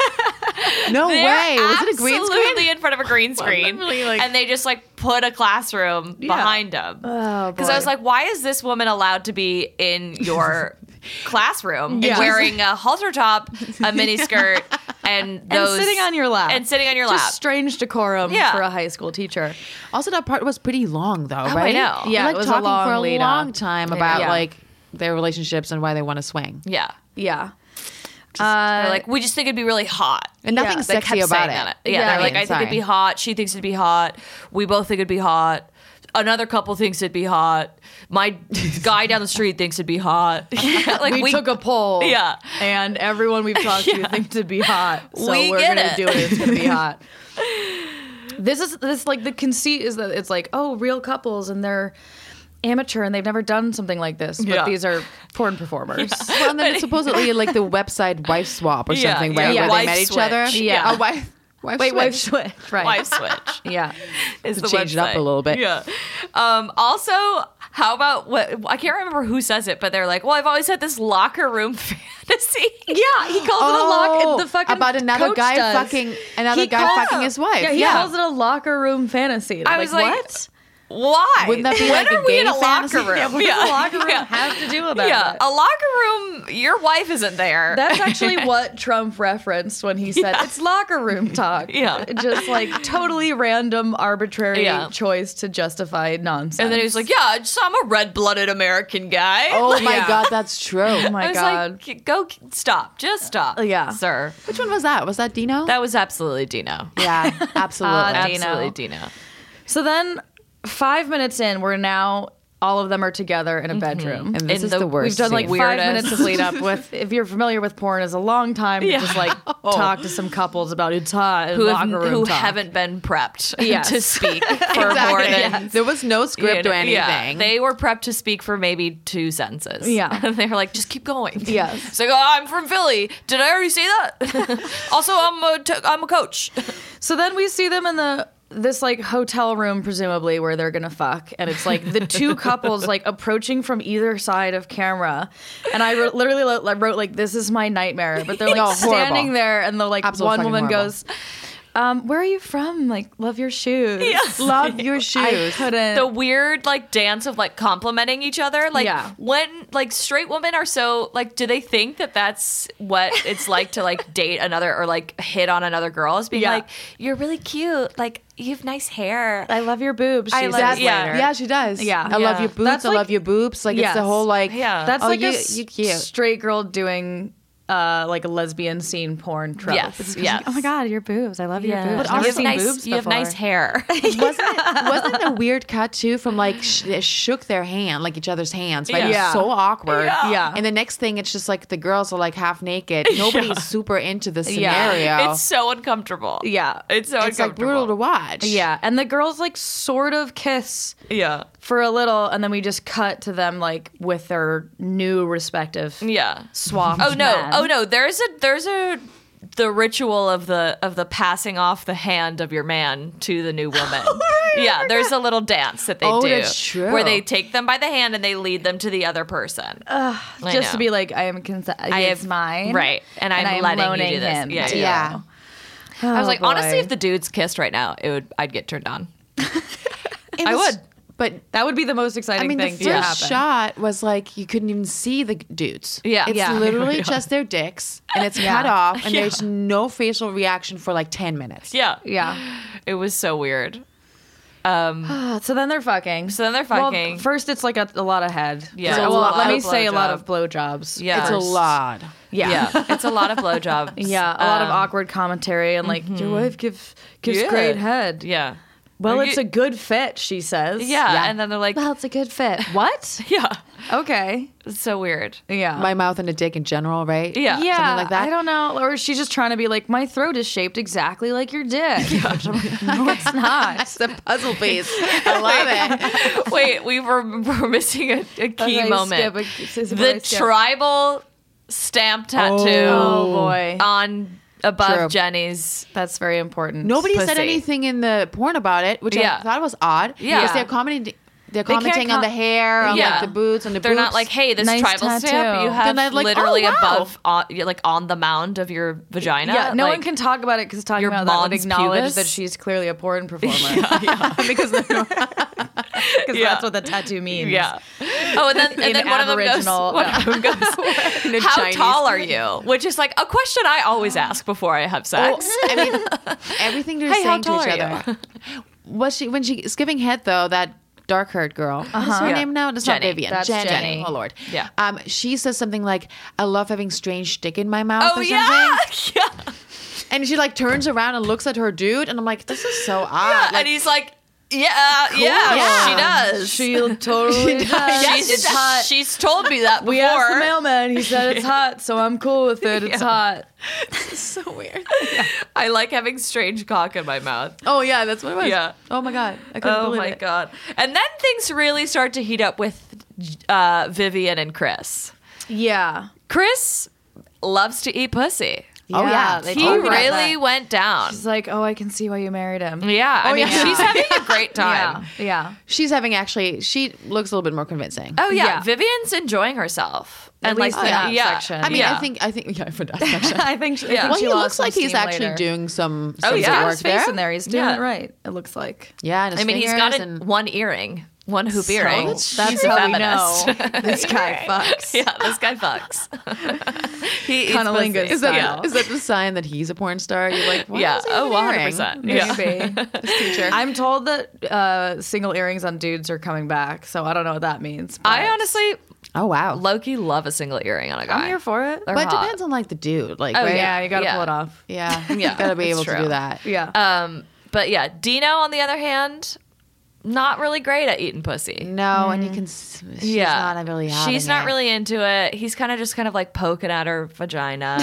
No They're way. Was it a green screen? Absolutely in front of a green screen. literally, like- and they just like put a classroom behind them. Oh, Because I was like, why is this woman allowed to be in your classroom Yeah. wearing a halter top, a mini skirt, and And sitting on your lap. Just strange decorum Yeah. for a high school teacher. Also, that part was pretty long, though, right? I know. They're, Yeah, like it was a talking long for a lead long up. time about Yeah. like their relationships and why they want to swing, Yeah. Yeah. They're like, we just think it'd be really hot. and nothing's They sexy kept about saying it. that. Yeah, they're like, I think sorry. it'd be hot. She thinks it'd be hot. We both think it'd be hot. Another couple thinks it'd be hot. My guy down the street thinks it'd be hot. Like we took a poll. Yeah. And everyone we've talked to thinks it'd be hot. So We we're get gonna it. do it. It's gonna be hot. This like the conceit is that it's like, oh, real couples and they're amateur and they've never done something like this. But Yeah. these are porn performers. Well, and then it's supposedly like the website Wife Swap or Yeah, something, yeah, right? yeah. Where Wife they met each switch. other. Yeah. A wife Wait, wife switch. Right. Wife switch. Yeah. Is To the change it up website. a little bit. Yeah. Also, how about what? I can't remember who says it, but they're like, "Well, I've always had this locker room fantasy." Yeah, he calls it a lock. The fucking about another coach guy does. fucking another He guy calls- fucking his wife. Yeah, he calls it a locker room fantasy. I I'm was like, what? Why? Wouldn't that be when like a are we in gay a locker fantasy? room? Yeah, what does a locker room have to do with that? Yeah, a locker room. Your wife isn't there. That's actually what Trump referenced when he said it's locker room talk. Yeah. Just like totally random, arbitrary Yeah. choice to justify nonsense. and then he was like, "Yeah, I'm a red-blooded American guy." Oh my Yeah. God, that's true. oh my I was God. like, "Go, stop, just stop." Yeah. sir. Which one was that? Was that Dino? That was absolutely Dino. yeah, absolutely. Dino. Absolutely Dino. So then 5 minutes in, we're now all of them are together in a bedroom. and this in is the- the worst. We've done like scene. 5 Weirdest. minutes of lead up with, if you're familiar with porn, is a long time to just like talk to some couples about it's hot and locker room who talk. haven't been prepped Yes. to speak for more than There was no script or anything. Yeah, they were prepped to speak for maybe 2 sentences. Yeah. And they were like, just keep going. Yes. It's like, oh, I'm from Philly. Did I already say that? Also, I'm a coach. So then we see them in this like hotel room, presumably where they're gonna fuck, and it's like the two couples like approaching from either side of camera, and I literally wrote like, this is my nightmare, but they're like No, horrible. standing there, and the like Absolute one fucking woman horrible. goes, where are you from? Like, love your shoes. Love your I shoes. couldn't. The weird like dance of like complimenting each other. Like Yeah. when like straight women are so like, do they think that that's what it's like to like date another or like hit on another girl? Is being Yeah. like, you're really cute. Like you have nice hair. I love your boobs. I she love- says yeah. later. Yeah, she does. Yeah. I love Yeah. your boobs. That's I like- love your boobs. Like it's Yes. the whole like. Yeah. That's oh, like you a cute. straight girl doing like a lesbian scene porn trope. Yes, It's yes. Oh my God, your boobs. I love your boobs. But I've never you have seen nice, boobs you have before. nice hair. Wasn't it a weird cut too from like they shook their hand, like each other's hands, right? It was Yeah. so awkward. Yeah. And the next thing, it's just like the girls are like half naked. Nobody's super into the Yeah. scenario. It's so uncomfortable. Yeah. It's so It's like uncomfortable. brutal to watch. Yeah, and the girls like sort of kiss Yeah. for a little, and then we just cut to them like with their new respective Yeah. swapped. Oh no. men. Oh no. There's a the ritual of the passing off the hand of your man to the new woman. Yeah, there's a little dance that they Oh, do. that's true. Where they take them by the hand and they lead them to the other person. I Just know. to be like, I am it's mine, Right. And I'm I'm letting you loaning do this. him Yeah. to yeah. you. Yeah. I was like, Oh, boy. honestly, if the dudes kissed right now, I'd get turned on. It I was- would. But That would be the most I exciting mean, the thing first to happen. shot was like you couldn't even see the dudes. Yeah. It's Yeah. literally Yeah. just their dicks, and it's Yeah. cut off, and Yeah. there's no facial reaction for like 10 minutes. Yeah. Yeah. It was so weird. So then they're fucking. So then they're fucking. Well, first it's like a lot of head. Yeah. So, It's a well, lot let me of say a lot blowjob. of blowjobs. Yeah. It's a lot. Yeah. Yeah. It's a lot of blowjobs. Yeah, a lot of awkward commentary and like your wife gives Yeah. great head. Yeah. Well, Or it's you- a good fit, she says. Yeah. And then they're like, Well, it's a good fit. What? yeah. Okay. It's so weird. Yeah. My mouth and a dick in general, right? Yeah. yeah, something like that. I don't know. Or she's just trying to be like, my throat is shaped exactly like your dick. No, it's not. It's the puzzle piece. I love it. Wait, we're missing a key Okay, moment. skip. The tribal stamp tattoo Oh, boy. on above True. Jenny's. That's very important. Nobody said Pussy. anything in the porn about it, which Yeah. I thought was odd. Yeah. Because they're They're commenting on the hair, on like the boots, and the They're boobs. not like, hey, this Nice tribal tattoo. stamp you have Then I'd like, literally oh, wow. above, like on the mound of your vagina. Yeah, no like, one can talk about it because talking your about that would mons acknowledge pubis? that she's clearly a porn performer. because That's what the tattoo means. Yeah. Oh, and then one of them goes, how Chinese. tall are you? Which is like a question I always ask before I have sex. I mean, everything they're Hey, how saying to tall each are other. Was she when she's giving head though? That dark-haired girl. What's her Yeah. name now? That's Jenny. not Vivian. That's Jenny. Oh Lord. Yeah. She says something like, "I love having strange stick in my mouth." Oh, or yeah. something. Yeah. And she like turns around and looks at her dude, and I'm like, "This is so odd." And he's like, yeah, she does. She totally does. She's told me that before. We asked the mailman. He said it's hot, so I'm cool with it. It's hot. so weird. I like having strange cock in my mouth. Oh yeah, that's what it was. Yeah. Oh my god, I couldn't Oh believe my it. god. And then things really start to heat up with Vivian and Chris. Yeah. Chris loves to eat pussy. Oh yeah, they He talk about really that. went down. She's like, oh, I can see why you married him. Yeah, I mean, yeah. she's having a great time. Yeah. She's having she looks a little bit more convincing. Oh yeah. Yeah. Vivian's enjoying herself. At least in that section. I mean, Yeah. I think yeah, for that section. I think she, Yeah. Well, she he lost looks some like he's steam actually later. doing some Oh, yeah. work His face there. in there. He's doing Yeah. it right. It looks like. Yeah, and his I mean, he's got fingers and one earring, one hoop earring. That's He's a how we know feminist. this guy fucks. Yeah, this guy fucks. He eats Cunnilingus pussy. Is that Yeah. is that the sign that he's a porn star? You're like, what Yeah. is he Oh, even wearing? 100%. Yeah. Maybe. This teacher. I'm told that single earrings on dudes are coming back, so I don't know what that means. But I honestly, Oh wow. low-key love a single earring on a guy. I'm here for it. They're But it hot. depends on like the dude. Like, Oh, right? Yeah, you gotta Yeah. pull it off. Yeah. Yeah, You gotta be it's able to true. do that. Yeah. But yeah, Dino on the other hand, not really great at eating pussy. No, and you can. She's not really. She's having not it. really into it. He's kind of like poking at her vagina.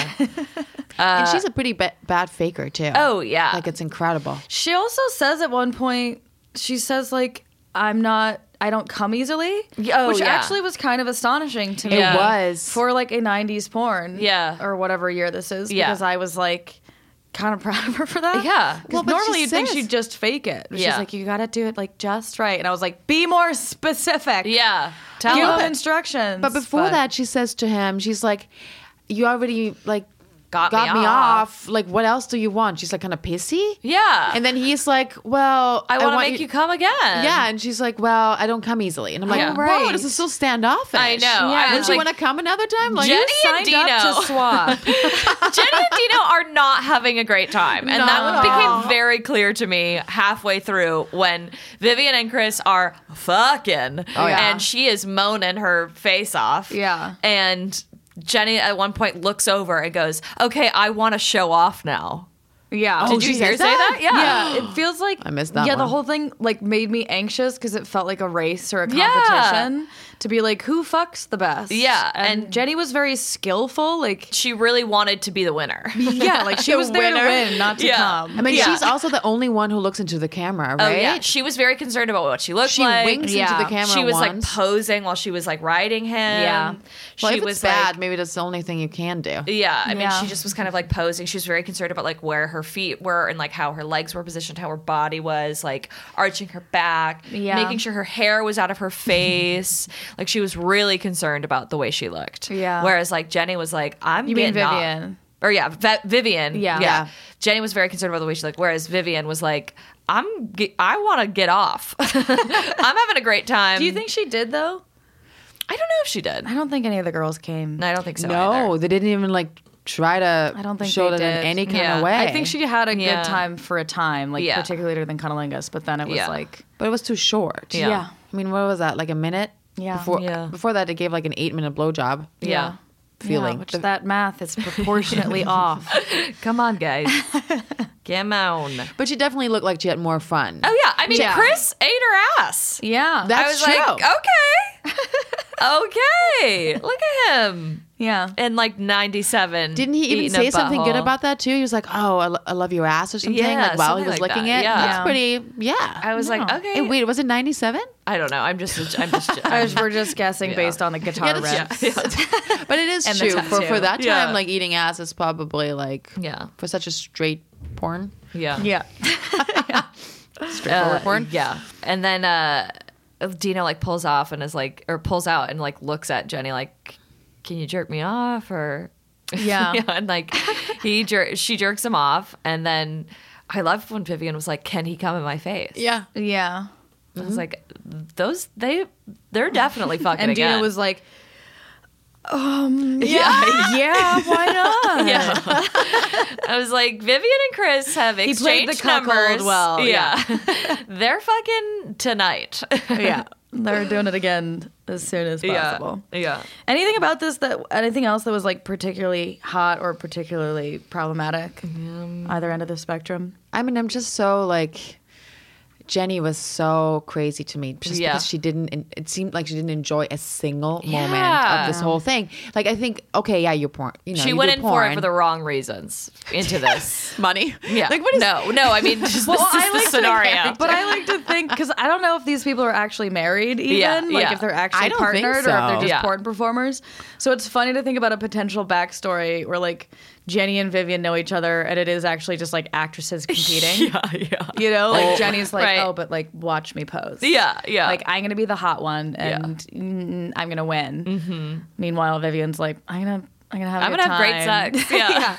And she's a pretty bad faker too. Oh yeah. Like it's incredible. She also says at one point, she says like, I don't come easily. Oh, which yeah. actually was kind of astonishing to me. Yeah. It was. For like a 90s porn. Yeah. Or whatever year this is. Yeah. Because I was like, kind of proud of her for that. Yeah. Because but normally she you'd think says- she'd just fake it. But Yeah. She's like, you gotta do it like just right. And I was like, be more specific. Yeah. Tell Give him. him instructions. But before that, she says to him, she's like, "You already like Got me me off. Like, what else do you want?" She's like, kind of pissy. Yeah. And then he's like, "Well, I want to make you come again. Yeah, and she's like, "Well, I don't come easily." And I'm like, Yeah. "Whoa, Right. this is so standoffish." I know. Yeah. I Don't was you like, want to come another time? Like, Jenny you and signed Dino. up to swap. Jenny and Dino are not having a great time. And that became very clear to me halfway through when Vivian and Chris are fucking. yeah. And she is moaning her face off. Yeah. And Jenny at one point looks over and goes, okay, I want to show off now. Yeah. Did you she hear says say that? Yeah, it feels like I missed that Yeah, the one. whole thing like made me anxious because it felt like a race or a Yeah. competition to be like who fucks the best. Yeah, and and- Jenny was very skillful. Like She really wanted to be the winner. yeah, like she was there to win, not to Yeah. come. I mean, Yeah. she's also the only one who looks into the camera, right? Oh yeah, she was very concerned about what she looked She like. winks into the camera. She was like once. posing while she was like riding him. Yeah. Well, she if was it's bad, like, maybe that's the only thing you can do. yeah. I mean, Yeah. she just was kind of like posing. She was very concerned about like where her feet were and like how her legs were positioned, how her body was, like arching her back, Yeah. making sure her hair was out of her face. Like she was really concerned about the way she looked. Yeah. Whereas like Jenny was like, I'm You mean getting off. Vivian? Or yeah, Vivian. Yeah. yeah. Jenny was very concerned about the way she looked, whereas Vivian was like, I want to get off. I'm having a great time. Do you think she did though? I don't know if she did. I don't think any of the girls came. No, I don't think so. No, either. they didn't even like try to I don't think show they that in did. any kind Yeah. of way. I think she had a Yeah. good time for a time, like Yeah. particularly than Cunnilingus, but then it was Yeah. like but it was too short. Yeah. I mean, what was that? Like a minute? Yeah. Before that, they gave like an 8-minute blowjob. Yeah. Feeling. Yeah, which that math is proportionately off. Come on, guys. Come on. But she definitely looked like she had more fun. Oh yeah, I mean, Yeah. Chris ate her ass. Yeah. That's I was true. like, okay, look at him. yeah. In like '97, Didn't he even eating say a something good butthole. about that too? He was like, "Oh, I love your ass" or something. Yeah, like while he something was like licking that. it. Yeah. That's pretty. Yeah. I was like, okay. Hey, wait, was it 97? I don't know. I'm just. We're just guessing based on the guitar riffs. But it is And the true for tattoo. that time. Yeah. Like eating ass is probably like Yeah. for such a straight porn, Yeah. Yeah. straightforward porn. Yeah. And then Dino like pulls off and is like, or pulls out and like looks at Jenny like, can you jerk me off? Or Yeah. and like she jerks him off, and then I loved when Vivian was like, can he come in my face? Yeah. Yeah. I was like, they're definitely fucking And again. Dina was like, yeah, why not? Yeah. I was like, Vivian and Chris have played exchanged the cuckold numbers. well, Yeah. They're fucking tonight. Yeah. They're doing it again as soon as possible. Yeah. Anything else that was like particularly hot or particularly problematic? Either end of the spectrum? I mean, I'm just so like, Jenny was so crazy to me just because she didn't, it seemed like she didn't enjoy a single moment of this whole thing. Like, I think, okay, yeah, you're porn. You know, She went in for it for the wrong reasons into this. money. Yeah. Like, what is no, I mean, just this is the scenario. But I like to think, because I don't know if these people are actually married even, Yeah. if they're I actually don't think partnered or if so. they're just Yeah. porn performers. So it's funny to think about a potential backstory where like Jenny and Vivian know each other and it is actually just like actresses competing. Yeah. You know, like Jenny's like, Right. oh, but like watch me pose. Yeah. Like I'm gonna be the hot one and I'm gonna win. Mm-hmm. Meanwhile, Vivian's like, I'm gonna have great sex. Yeah.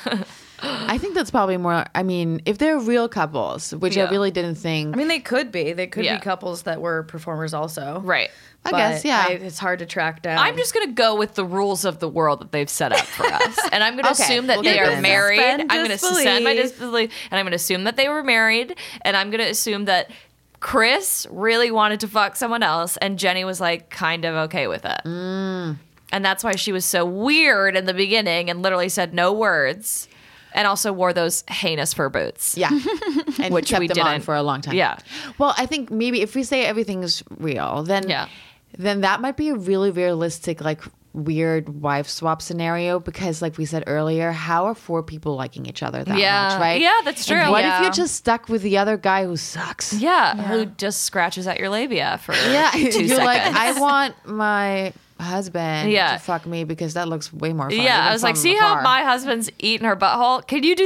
I think that's probably more, I mean, if they're real couples, which I really didn't think. I mean, they could be. They could Yeah. be couples that were performers also. Right. I guess, yeah. It's hard to track down. I'm just going to go with the rules of the world that they've set up for us. And I'm going to Okay, assume that we'll they give are it that. married. Suspend I'm going to disbelief. suspend my disbelief. And I'm going to assume that they were married. And I'm going to assume that Chris really wanted to fuck someone else. And Jenny was like kind of okay with it. And that's why she was so weird in the beginning and literally said no words. And also wore those heinous fur boots. Yeah. And Which kept we them on didn't. for a long time. Yeah. Well, I think maybe if we say everything's real, then Yeah. then that might be a really realistic, like weird wife swap scenario because like we said earlier, how are 4 people liking each other that much, right? Yeah, that's true. And what Yeah. if you're just stuck with the other guy who sucks? Yeah, who just scratches at your labia for Yeah. 2 You're seconds. like, I want my husband Yeah. to fuck me because that looks way more fun. Yeah, even I was like, from see how afar." my husband's eating her butthole? Can you do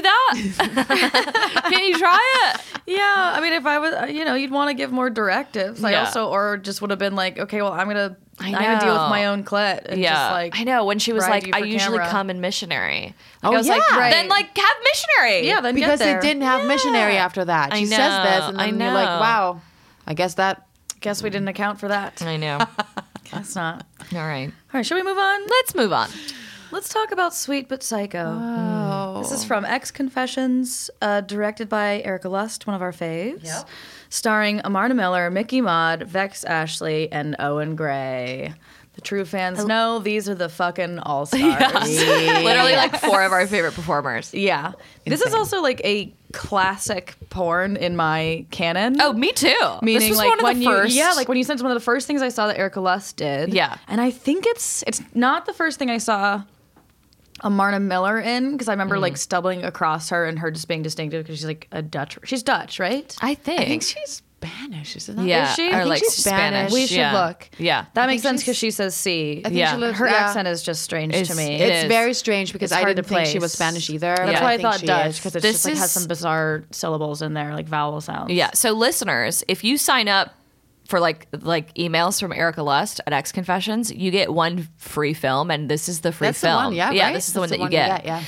that? Can you try it? Yeah, I mean, if I was, you'd want to give more directives. I Yeah. also, or just would have been like, okay, well, I'm gonna I deal with know. my own clit. And Yeah, just like, I know. When she was ride like, you I for usually camera. come in missionary. Oh, I was like, yeah. then like have missionary. Yeah, then because get there. they didn't have missionary after that. I She says know, this, and I then you're like, know. wow, I guess that. Guess we didn't account for that. I know. Guess not. All right, All right, should we move on? let's move on. Let's talk about Sweet But Psycho. Oh. This is from X Confessions, directed by Erica Lust, one of our faves. Starring Amarna Miller, Mickey Maud, Vex Ashley, and Owen Gray. The true fans know these are the fucking all-stars. Literally like 4 of our favorite performers. Yeah. This is also like a classic porn in my canon. Oh, me too. Meaning this was like one of when the first. like when you sent one of the first things I saw that Erica Lust did. Yeah. And I think it's not the first thing I saw Amarna Miller in, because I remember like stumbling across her and her just being distinctive because she's like she's Dutch, right? I think. I think she's Spanish, isn't that? Yeah, Is she? or I think like she's Spanish. We should yeah. look. Yeah, That makes think sense because she's- she says C. I think Yeah. she lives, Her yeah. accent is just strange It's- to me. it It's is. very strange because It's I hard didn't to think she place. was Spanish either. That's but why I think thought she Dutch, is. because it This just like has is- some bizarre syllables in there, like vowel sounds. Yeah. So listeners, if you sign up for like emails from Erica Lust at X Confessions, you get 1 free film, and this is the free That's the film. one, yeah, yeah. right? This is the That's one the that you one you get. get, yeah.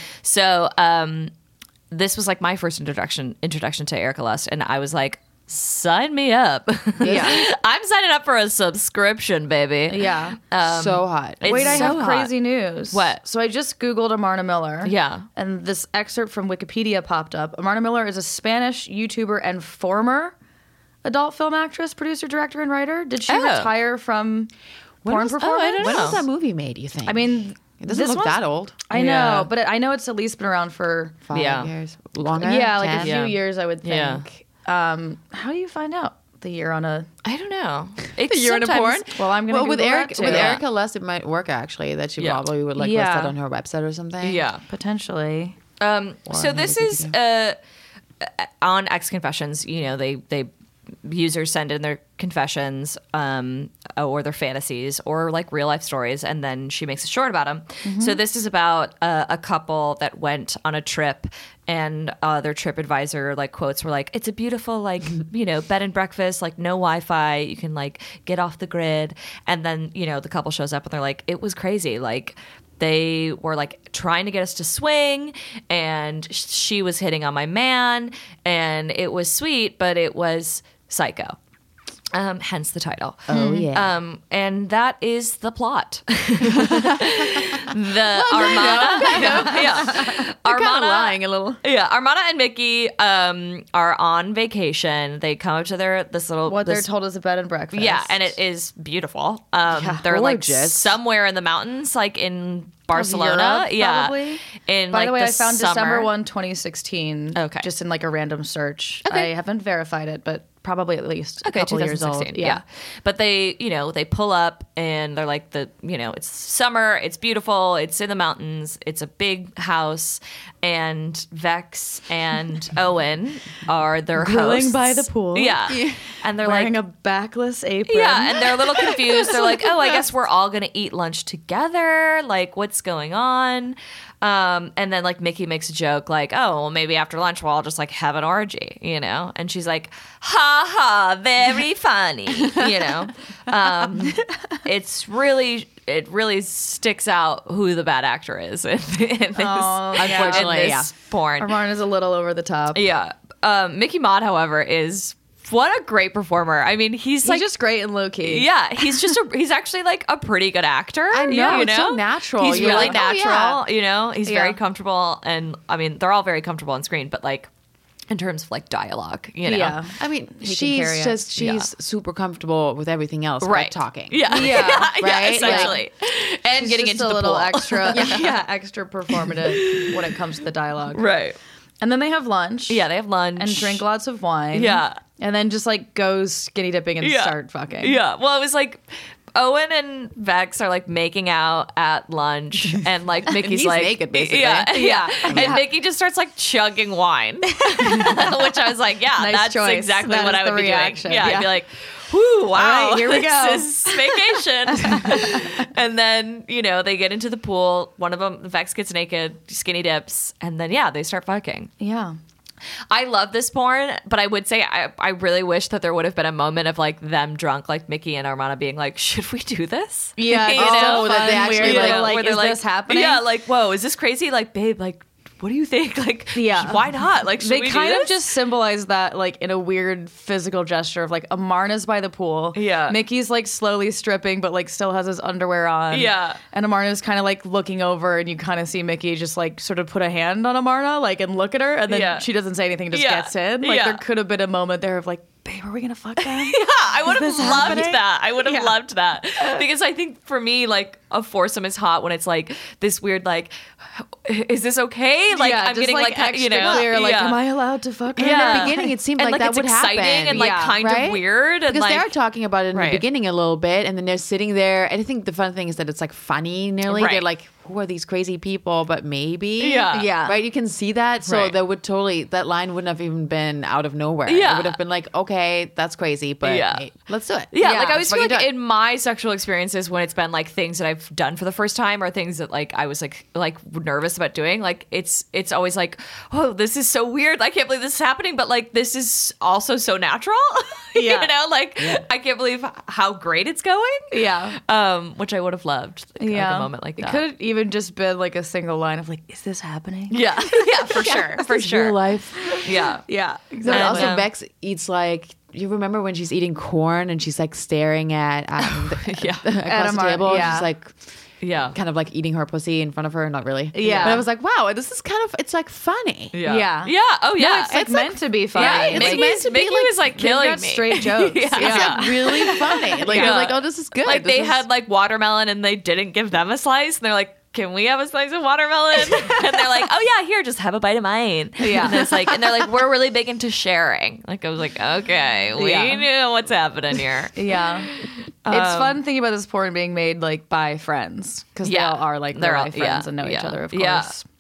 So this was like my first introduction to Erica Lust, and I was like, sign me up. Yeah. I'm signing up for a subscription, baby. Yeah. So hot. It's Wait, I so have hot. crazy news. What? So I just Googled Amarna Miller. Yeah. And this excerpt from Wikipedia popped up. Amarna Miller is a Spanish YouTuber and former adult film actress, producer, director, and writer. Did she Oh. retire from porn performance? I don't When know. was that movie made, you think? I mean, it doesn't this look one's- that old. I know, Yeah. but I know it's at least been around for 5 Yeah. years. Longer? yeah, like 10? a few Yeah. years, I would Yeah. think. How do you find out the year on a? I don't know. You're in a porn? Well, I'm gonna with Google that Eric too. with Yeah. Erica Lust, it might work actually. That she Yeah. probably would like Yeah. list that on her website or something. Yeah. Potentially. So this is on X Confessions. You know, they users send in their confessions or their fantasies or like real life stories, and then she makes a short about them. So this is about a couple that went on a trip, and their trip advisor like quotes were like, it's a beautiful like bed and breakfast, like no Wi-Fi, you can like get off the grid. And then the couple shows up and they're like, it was crazy, like they were like trying to get us to swing, and she was hitting on my man, and it was sweet, but it was psycho. Hence the title. Oh yeah. And that is the plot. Armana lying a little. Yeah, Armana and Mickey are on vacation. They come up to they're told is a bed and breakfast. Yeah, and it is beautiful. They're like gorgeous. somewhere in the mountains, like in Barcelona. Europe, probably. In By like the way, I found summer. December 1, 2016. Okay. Just in like a random search. I haven't verified it, but probably at least a couple years old. 2016. Yeah. But they, they pull up and they're like it's summer, it's beautiful, it's in the mountains, it's a big house, and Vex and Owen are their Grilling hosts. by the pool. Yeah. And they're Wearing like a backless apron. yeah, and they're a little confused. They're like, oh, I guess we're all going to eat lunch together. Like, what's going on? And then, like, Mickey makes a joke, like, oh, well, maybe after lunch we'll all just, like, have an orgy, And she's like, ha ha, very funny, It really sticks out who the bad actor is in this, Unfortunately, in this porn. Armana is a little over the top. Yeah. Mickey Mott, however, is... what a great performer. I mean, he's like just great and low key. Yeah, he's actually like a pretty good actor. I know, it's so natural. He's You're really like, oh, natural, yeah. He's very comfortable, and I mean, they're all very comfortable on screen, but like in terms of like dialogue, Yeah. I mean, carry it. she's super comfortable with everything else, right? but talking. Yeah, Yeah, right. right? Essentially, and getting just into a the little pool. extra, extra performative when it comes to the dialogue. Right. And then they have lunch. Yeah, they have lunch And drink lots of wine. Yeah. And then just like go skinny dipping and start fucking. Yeah. Well, it was like Owen and Vex are like making out at lunch, and like Mickey's he's like naked, basically. Yeah. And Mickey just starts like chugging wine, which I was like, yeah, Nice that's choice. exactly That what is I would the be reaction. doing. Yeah, Yeah. I'd be like, whoo, wow, right, here we go. This is vacation. And then they get into the pool. One of them, Vex, gets naked, skinny dips, and then they start fucking. Yeah. I love this porn, but I would say I really wish that there would have been a moment of like them drunk, like Mickey and Armana being like, should we do this? Yeah. You it's know? so that they fun, actually, weird, like, little, where they're is like, this happening? Yeah, like, whoa, is this crazy? Like, babe, like, what do you think? Like, Yeah. why not? Like, should They we kind do of this? just symbolize that like in a weird physical gesture of like Amarna's by the pool. Yeah. Mickey's like slowly stripping but like still has his underwear on. Yeah. And Amarna's kind of like looking over and you kind of see Mickey just like sort of put a hand on Amarna like and look at her and then Yeah. she doesn't say anything, just Yeah. gets in. Like Yeah. there could have been a moment there of like, babe, are we gonna fuck then? Yeah, I would have this loved happening? that. I would have Yeah. loved that. Because I think for me, like, a foursome is hot when it's like this weird, like, is this okay? Like, yeah, I'm just getting like, extra clear, like, yeah. am I allowed to fuck her? Yeah. In the beginning, it seemed And, like that it's would exciting happen. and like Yeah. kind Right? of weird. And Because like, they are talking about it in Right. the beginning a little bit, and then they're sitting there. And I think the fun thing is that it's like funny nearly. Right. They're like, who are these crazy people? But maybe. Yeah. Yeah. Right? You can see that. So Right. that line wouldn't have even been out of nowhere. Yeah. It would have been like, okay, that's crazy, but Yeah. hey, let's do it. Yeah, Yeah, like I always feel fucking like do it. in my sexual experiences when it's been like things that I've done for the first time or things that like I was like nervous about doing, like it's always like, oh, this is so weird. I can't believe this is happening, but like this is also so natural. Yeah. I can't believe how great it's going. Yeah. Which I would have loved. Like a moment like that. It could have even just been like a single line of like, is this happening? Yeah. Yeah, for sure. For It's sure. real life. Yeah. Yeah. And Exactly. also, Bex eats like. You remember when she's eating corn and she's like staring at across the Amar, table? yeah. She's like Yeah. kind of like eating her pussy in front of her. Not really. Yeah. But I was like, wow, this is kind of, it's like funny. Yeah. Yeah. Yeah. Oh yeah. No, it's like meant to be funny. yeah, It's Mickey, like, meant to be, Mickey like, was like they've killing got me. straight jokes. Yeah. It's like really funny. Like Yeah. you're like, oh, this is good. Like This they is- had like watermelon and they didn't give them a slice, and they're like, can we have a slice of watermelon? And they're like, oh yeah, here, just have a bite of mine. Yeah. And it's like, and they're like, we're really big into sharing. Like I was like, okay, we Yeah. knew what's happening here. Yeah. It's fun thinking about this porn being made like by friends because Yeah. they all are like They're real all- life friends yeah, and know each yeah, other, of yeah. course.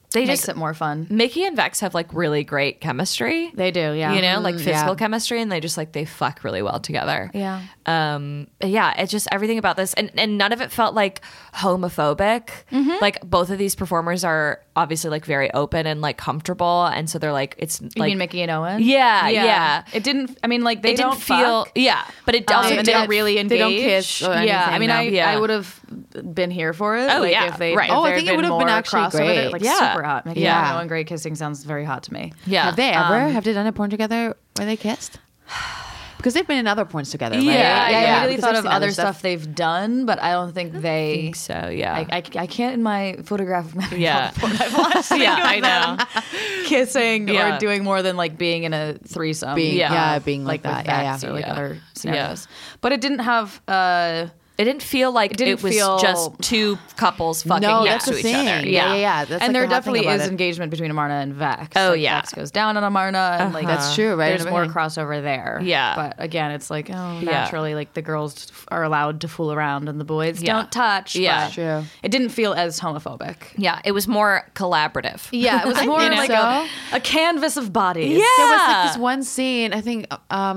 makes it more fun. Mickey and Vex have like really great chemistry. They do, yeah. You know, like physical chemistry, and they just like they fuck really well together. Yeah. Yeah, it's just everything about this, and none of it felt like homophobic. Like both of these performers are obviously like very open and like comfortable, and so they're like it's You like mean Mickey and Owen? Yeah. It didn't. I mean, like they It don't didn't feel fuck. but it also And they don't didn't really engage. they don't kiss or Yeah, anything, I mean, no. I would have been here for it. Oh, like, yeah, if they, right. if Oh, I there think it had would have been more actually crossover great. there, like Yeah. super hot. Mickey Yeah. and Owen Gray kissing sounds very hot to me. yeah. Have they ever? Have they done a porn together where they kissed? Because they've been in other porns together, right? Yeah, I immediately because thought I've of seen other stuff they've done, but I don't think they. I think so, yeah. I can't in my photographic memory. Yeah. of porn I've watched. Yeah, I know. Kissing Yeah. or doing more than like being in a threesome. Being- Yeah. being like that. with Yeah, Vex yeah. or like Yeah. other scenarios. But it didn't have. It didn't feel like it, didn't was feel- just two couples fucking No, next that's to the each thing. other. Yeah. That's and like there the hot thing definitely about is it. engagement between Amarna and Vex. Oh, Like, yeah. Vex goes down on Amarna, and like That's true, right? There's And more everything. crossover there. Yeah. but again, it's like Yeah. naturally, like the girls are allowed to fool around and the boys Yeah. don't touch. Yeah. but True. It didn't feel as homophobic. Yeah, it was more collaborative. Yeah, it was more think like so. a canvas of bodies. Yeah. There was like this one scene. I think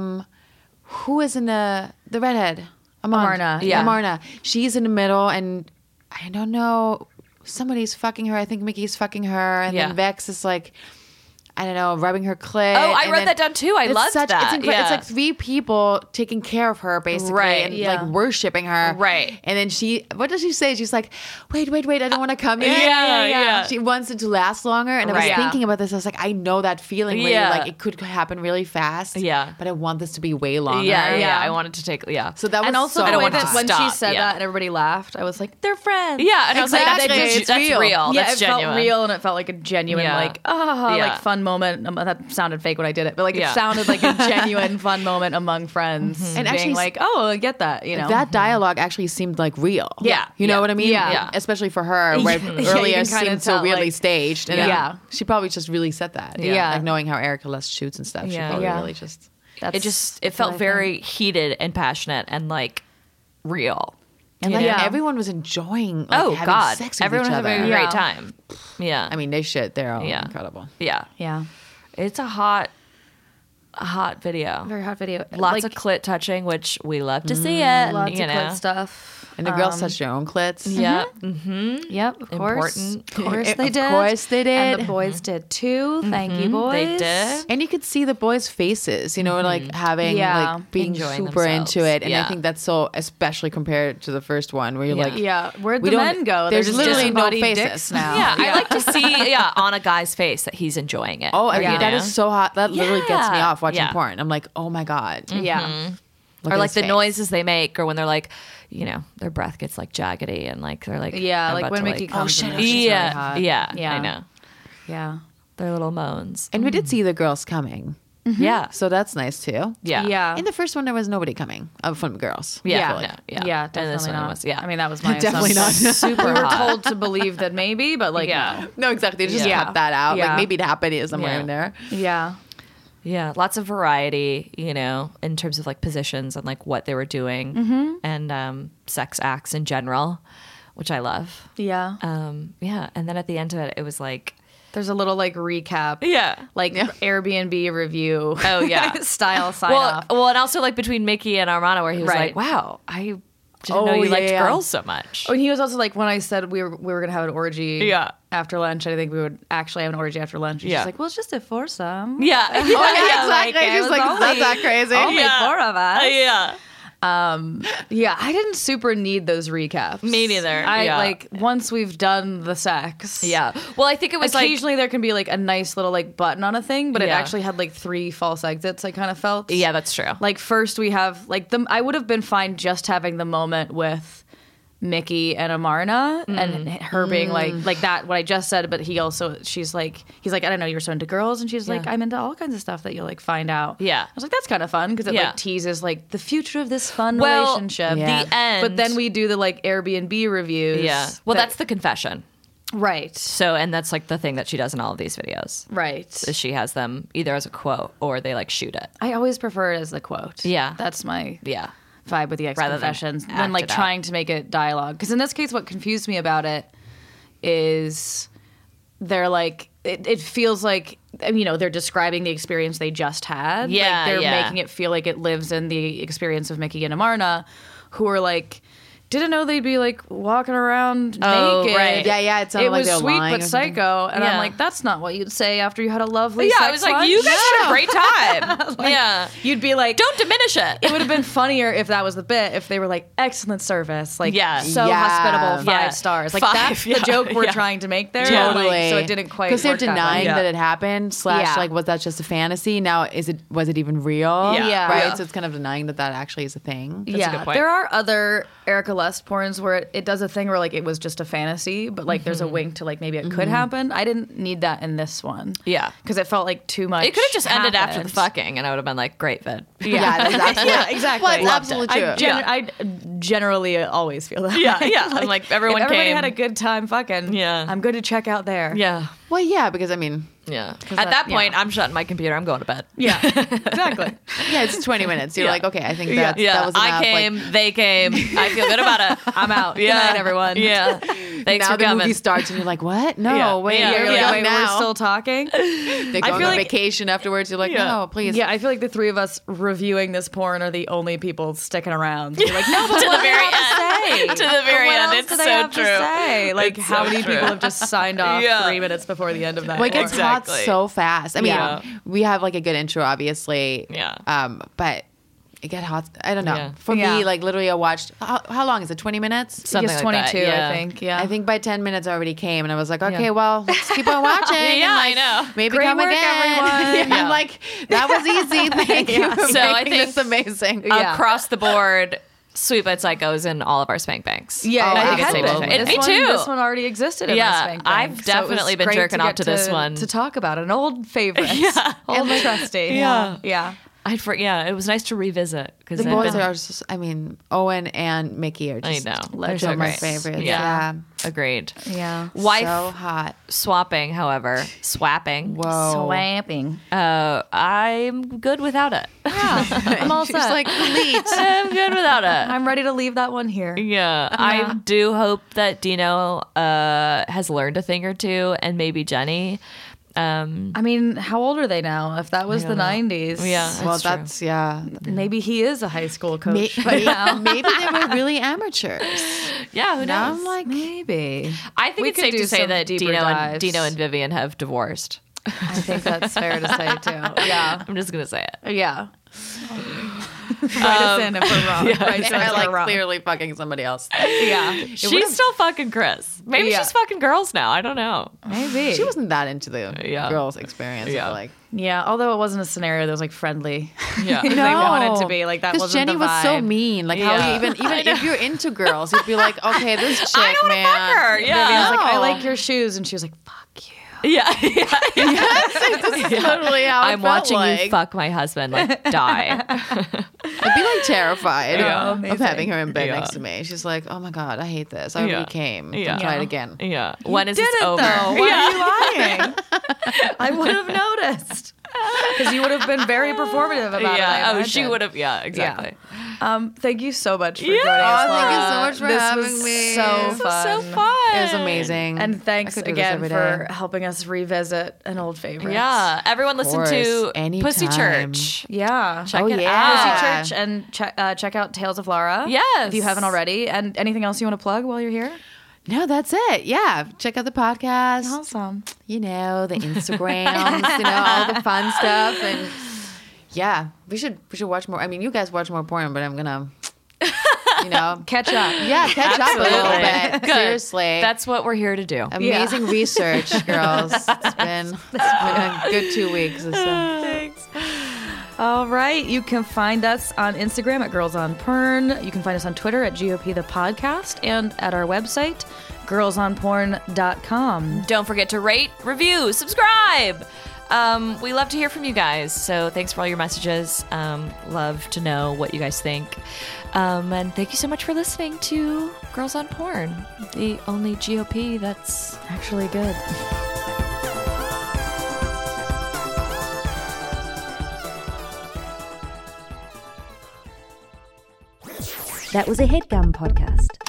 who is in the redhead? Amarna. Yeah. Amarna. She's in the middle, and I don't know. Somebody's fucking her. I think Mickey's fucking her, and Yeah. then Vex is like, I don't know, rubbing her clit. Oh, I and wrote then that down too. I it's loved that. It's, Yeah. it's like three people taking care of her, basically, Right. and Yeah. like worshiping her. Right. And then what does she say? She's like, wait, I don't want to come yet. Yeah. She wants it to last longer. And I was Right. thinking about this. I was like, I know that feeling where Yeah. you're like, it could happen really fast. Yeah. But I want this to be way longer. Yeah. I wanted to take, So that was And also so the way want it that to when she stop, said yeah. that and everybody laughed, I was like, they're friends. Yeah, and I was like, Exactly. that's real. Yeah, That's it genuine. felt real and it felt like a genuine, Yeah. like, Yeah. like fun moment. That sounded fake when I did it, but like Yeah. it sounded like a genuine fun moment among friends. And And actually being like, oh, I get that, you know. That dialogue actually seemed like real. Yeah. You know Yeah. what I mean? Yeah. Yeah. Especially for her, where Yeah, you earlier can kinda seemed so tell, weirdly like- staged. And Yeah. then she probably just really said that. Yeah. Like knowing how Erica Les shoots and stuff. She Yeah. probably Yeah. really just. It felt very heated and passionate and like real. And You like know? everyone was enjoying like, Oh having God! sex with Everyone each was other. having a Yeah. great time. Yeah, I mean, they should. They're all Yeah. incredible. yeah, Yeah. it's a hot video. Very hot video. Lots Like, of clit touching, which we love to see it. lots you of know. clit stuff. And the girls touched their own clits. Yeah. Yep, of course. Important. Of course they Of did. course they did. And the boys did too. Thank you, boys. They did. And you could see the boys' faces, you know, like having, Yeah. like being Enjoying super themselves. into it. And I Yeah. think that's so, especially compared to the first one, where you're Yeah. like, Yeah, where'd We the don't- men go? there's They're just literally no disembodied faces. dicks now. Yeah, I like to see on a guy's face that he's enjoying it. oh, I mean, Yeah. that is so hot. That literally gets me Yeah. off watching Yeah. porn. I'm like, oh my God. Yeah. Look or at like his the face. noises they make, or when they're like, you know, their breath gets like jaggedy and like they're like, Yeah, I'm like about when to, Mickey like, comes. shit, in, oh, it's shit. really yeah, hot. yeah, Yeah. I know Yeah. their little moans. And we did see the girls coming. Yeah, So that's nice too. yeah, Yeah. In the first one, there was nobody coming from the girls. yeah, Yeah. no, yeah. Yeah, And definitely this one not. was, yeah. I mean, that was my Definitely assumption. not. super We were hot. told to believe that maybe, but like, Yeah. No, exactly. They just Yeah. cut that out. Yeah. Like maybe it happened somewhere Yeah. in there. no. Yeah. Yeah, lots of variety, you know, in terms of like positions and like what they were doing and sex acts in general, which I love. Yeah. Yeah, and then at the end of it, it was like, There's a little like recap. yeah. Like Airbnb review. Oh, yeah. Style sign Well, off. well, and also like between Mickey and Armando, where he was Right. like, "Wow, I didn't Oh, know you yeah, liked yeah. girls so much." Oh, and he was also like, when I said we were gonna have an orgy Yeah. after lunch, I think we would actually have an orgy after lunch. He's Yeah. just like, well, it's just a foursome. Yeah, Oh, yeah, exactly. it Just was like, only- that's not crazy. Only Yeah. 4 of us. yeah. Yeah, I didn't super need those recaps. Me neither, I yeah. like once we've done the sex. Yeah. Well, I think it was like, Occasionally there can be like a nice little like button on a thing, but it Yeah. actually had like 3 false exits. I kind of felt. yeah, that's true. Like first we have like I would have been fine just having the moment with Mickey and Amarna and her being like that, what I just said, but he's like, I don't know, you're so into girls, and she's like, Yeah. I'm into all kinds of stuff that you'll like find out. Yeah. I was like, that's kind of fun because it Yeah. like teases like the future of this fun Well, relationship. Yeah. the end. But then we do the like Airbnb reviews. yeah. Well, that- that's the confession. right. So, and that's like the thing that she does in all of these videos. Right. Is she has them either as a quote or they like shoot it. I always prefer it as the quote. Yeah. That's my Yeah. vibe with the ex Rather than confessions act when like it out. trying to make it dialogue. Because in this case, what confused me about it is they're like, it feels like, they're describing the experience they just had. Yeah, like they're making it feel like it lives in the experience of Mickey and Amarna, who are like, didn't know they'd be like walking around naked. Right. Yeah, it sounded like was they're sweet lying but or something. psycho. And I'm Yeah. like, that's not what you'd say after you had a lovely Yeah, sex I was like, lunch. you guys had a great time. Yeah. You'd be like, Don't diminish it. it would have been funnier if that was the bit, if they were like, excellent service, like Yeah. so Yeah. hospitable, 5 Yeah. stars. Like 5, that's yeah, the joke we're yeah. trying to make there. Totally. Like, so it didn't quite because they're work that way. denying Yeah. that it happened. / Yeah. like, was that just a fantasy? Now, was it even real? Yeah. Yeah. Right. Yeah. So it's kind of denying that actually is a thing. That's a good point. There are other Erica Lust porns where it does a thing where like it was just a fantasy, but like there's a wink to like maybe it could happen. I didn't need that in this one. Yeah. Because it felt like too much. It could have just ended after the happened. fucking, and I would have been like, great, Vid. Yeah, that's absolutely. Yeah, exactly. Well, it's Loved absolutely it. true. I generally always feel that. Yeah, way. yeah. I'm like, everyone if everybody came. had a good time fucking. Yeah. I'm good to check out there. Yeah. Well, yeah, because I mean, Yeah. At that point, I'm shutting my computer. I'm going to bed. Yeah. Exactly. yeah, it's 20 minutes. You're Yeah. like, okay, I think Yeah. that was enough. I came. They came. I feel good about it. I'm out. Yeah. Good night, everyone. Yeah. Thanks now for the coming. movie starts and you're like, what? No, Yeah. wait, Yeah. you're You're like, like, wait, now. we're still talking. They go on feel a like- vacation afterwards. You're like, Yeah. no, please. Yeah, I feel like the three of us reviewing this porn are the only people sticking around. You're like, no, but to what the very do they have to say? end. To the very But what end. else It's do they so have true. to say? Like, It's how so many true. people have just signed off Yeah. 3 minutes before the end of that? Well, it gets porn? hot Exactly. so fast. I mean, Yeah. we have like a good intro, obviously. Yeah. But it get hot. I don't know. Yeah. For Yeah. me, like literally, I watched. How long is it? 20 minutes. Something It's like that, 22, yeah. I think. Yeah. I think by 10 minutes I already came, and I was like, okay, Yeah. well, let's keep on watching. Yeah, and, like, I know. Maybe Great come work, again. everyone. Yeah, Yeah. I'm like, that was easy. Thank you for So I making think- this amazing. Yeah. Across the board, Sweet but Psycho's in all of our spank banks. Yeah, Oh, and I think it's safe to absolutely. say. this Me one, too. This one already existed in Yeah, my spank bank. I've So it was definitely been great jerking off get to this one. to talk about an old favorite. Yeah. Old trusty. Yeah. Yeah. It was nice to revisit because The boys are just, I mean, Owen and Mickey are just I know. they're They're some so of my great. favorites. Yeah. Yeah. agreed. Yeah. Wife So hot. swapping, however, swapping. Whoa. Swamping. I'm good without it. I'm all She's set. like, delete. I'm good without it. I'm ready to leave that one here. Yeah, I do hope that Dino has learned a thing or two, and maybe Jenny. I mean, how old are they now? If that was the 90s. Yeah, Well, true. that's, yeah. Maybe he is a high school coach. Maybe, maybe they were really amateurs. Yeah, who Now knows? I'm like, Maybe. I think we it's could safe do to say some that deeper Dino dives. and Vivian have divorced. I think that's fair to say, too. Yeah. I'm just gonna say it. Yeah. Write us in if we're wrong. Write us in if they're we're like wrong. clearly fucking somebody else. Yeah. She's still fucking Chris. Maybe Yeah. she's fucking girls now. I don't know. Maybe. She wasn't that into the Yeah. girls' experience. Yeah. Yeah. Like, Yeah, although it wasn't a scenario that was like friendly. Yeah. They wanted to be like that. Because wasn't Jenny the was so vibe. mean. Like Yeah. how you even if you're into girls, you'd be like, okay, this chick, I don't want to man. fuck her. Vivian was Yeah. like, I No. like your shoes, and she was like, "Fuck you." Yeah. Totally how it I'm felt watching like. you fuck my husband. Like die. I'd be like terrified Yeah. of having her in bed Yeah. next to me. She's like, oh my god, I hate this. I already came. Yeah. Don't try it again. Yeah. When is Did this it over? though? Why are you lying? I would have noticed because you would have been very performative about it. Yeah. I Oh, she imagine. would have. Yeah. Exactly. Thank you so much for Yeah. joining us. Oh, thank you Laura. so much for this having was me. So This fun. So fun. It was amazing. And thanks I could do this again every for day. helping us revisit an old favorite. Yeah. Everyone listen course. to Pussy Anytime. Church. Yeah. Check Oh, it yeah. out. Pussy Church and check out Tales of Laura. Yes. If you haven't already. And anything else you want to plug while you're here? No, that's it. Yeah. Check out the podcast. Awesome. You know, the Instagrams, all the fun stuff. And yeah, we should watch more. I mean, you guys watch more porn, but I'm gonna Catch up. yeah, catch up a little Absolutely. bit. Good. Seriously. That's what we're here to do. amazing research, girls. It's been a good 2 weeks. So. Thanks. All right. You can find us on Instagram at Girls on Porn. You can find us on Twitter at GOP the Podcast and at our website, girlsonporn.com. Don't forget to rate, review, subscribe. We love to hear from you guys. So thanks for all your messages. Love to know what you guys think. And thank you so much for listening to Girls on Porn, the only GOP that's Actually good. That was a HeadGum podcast.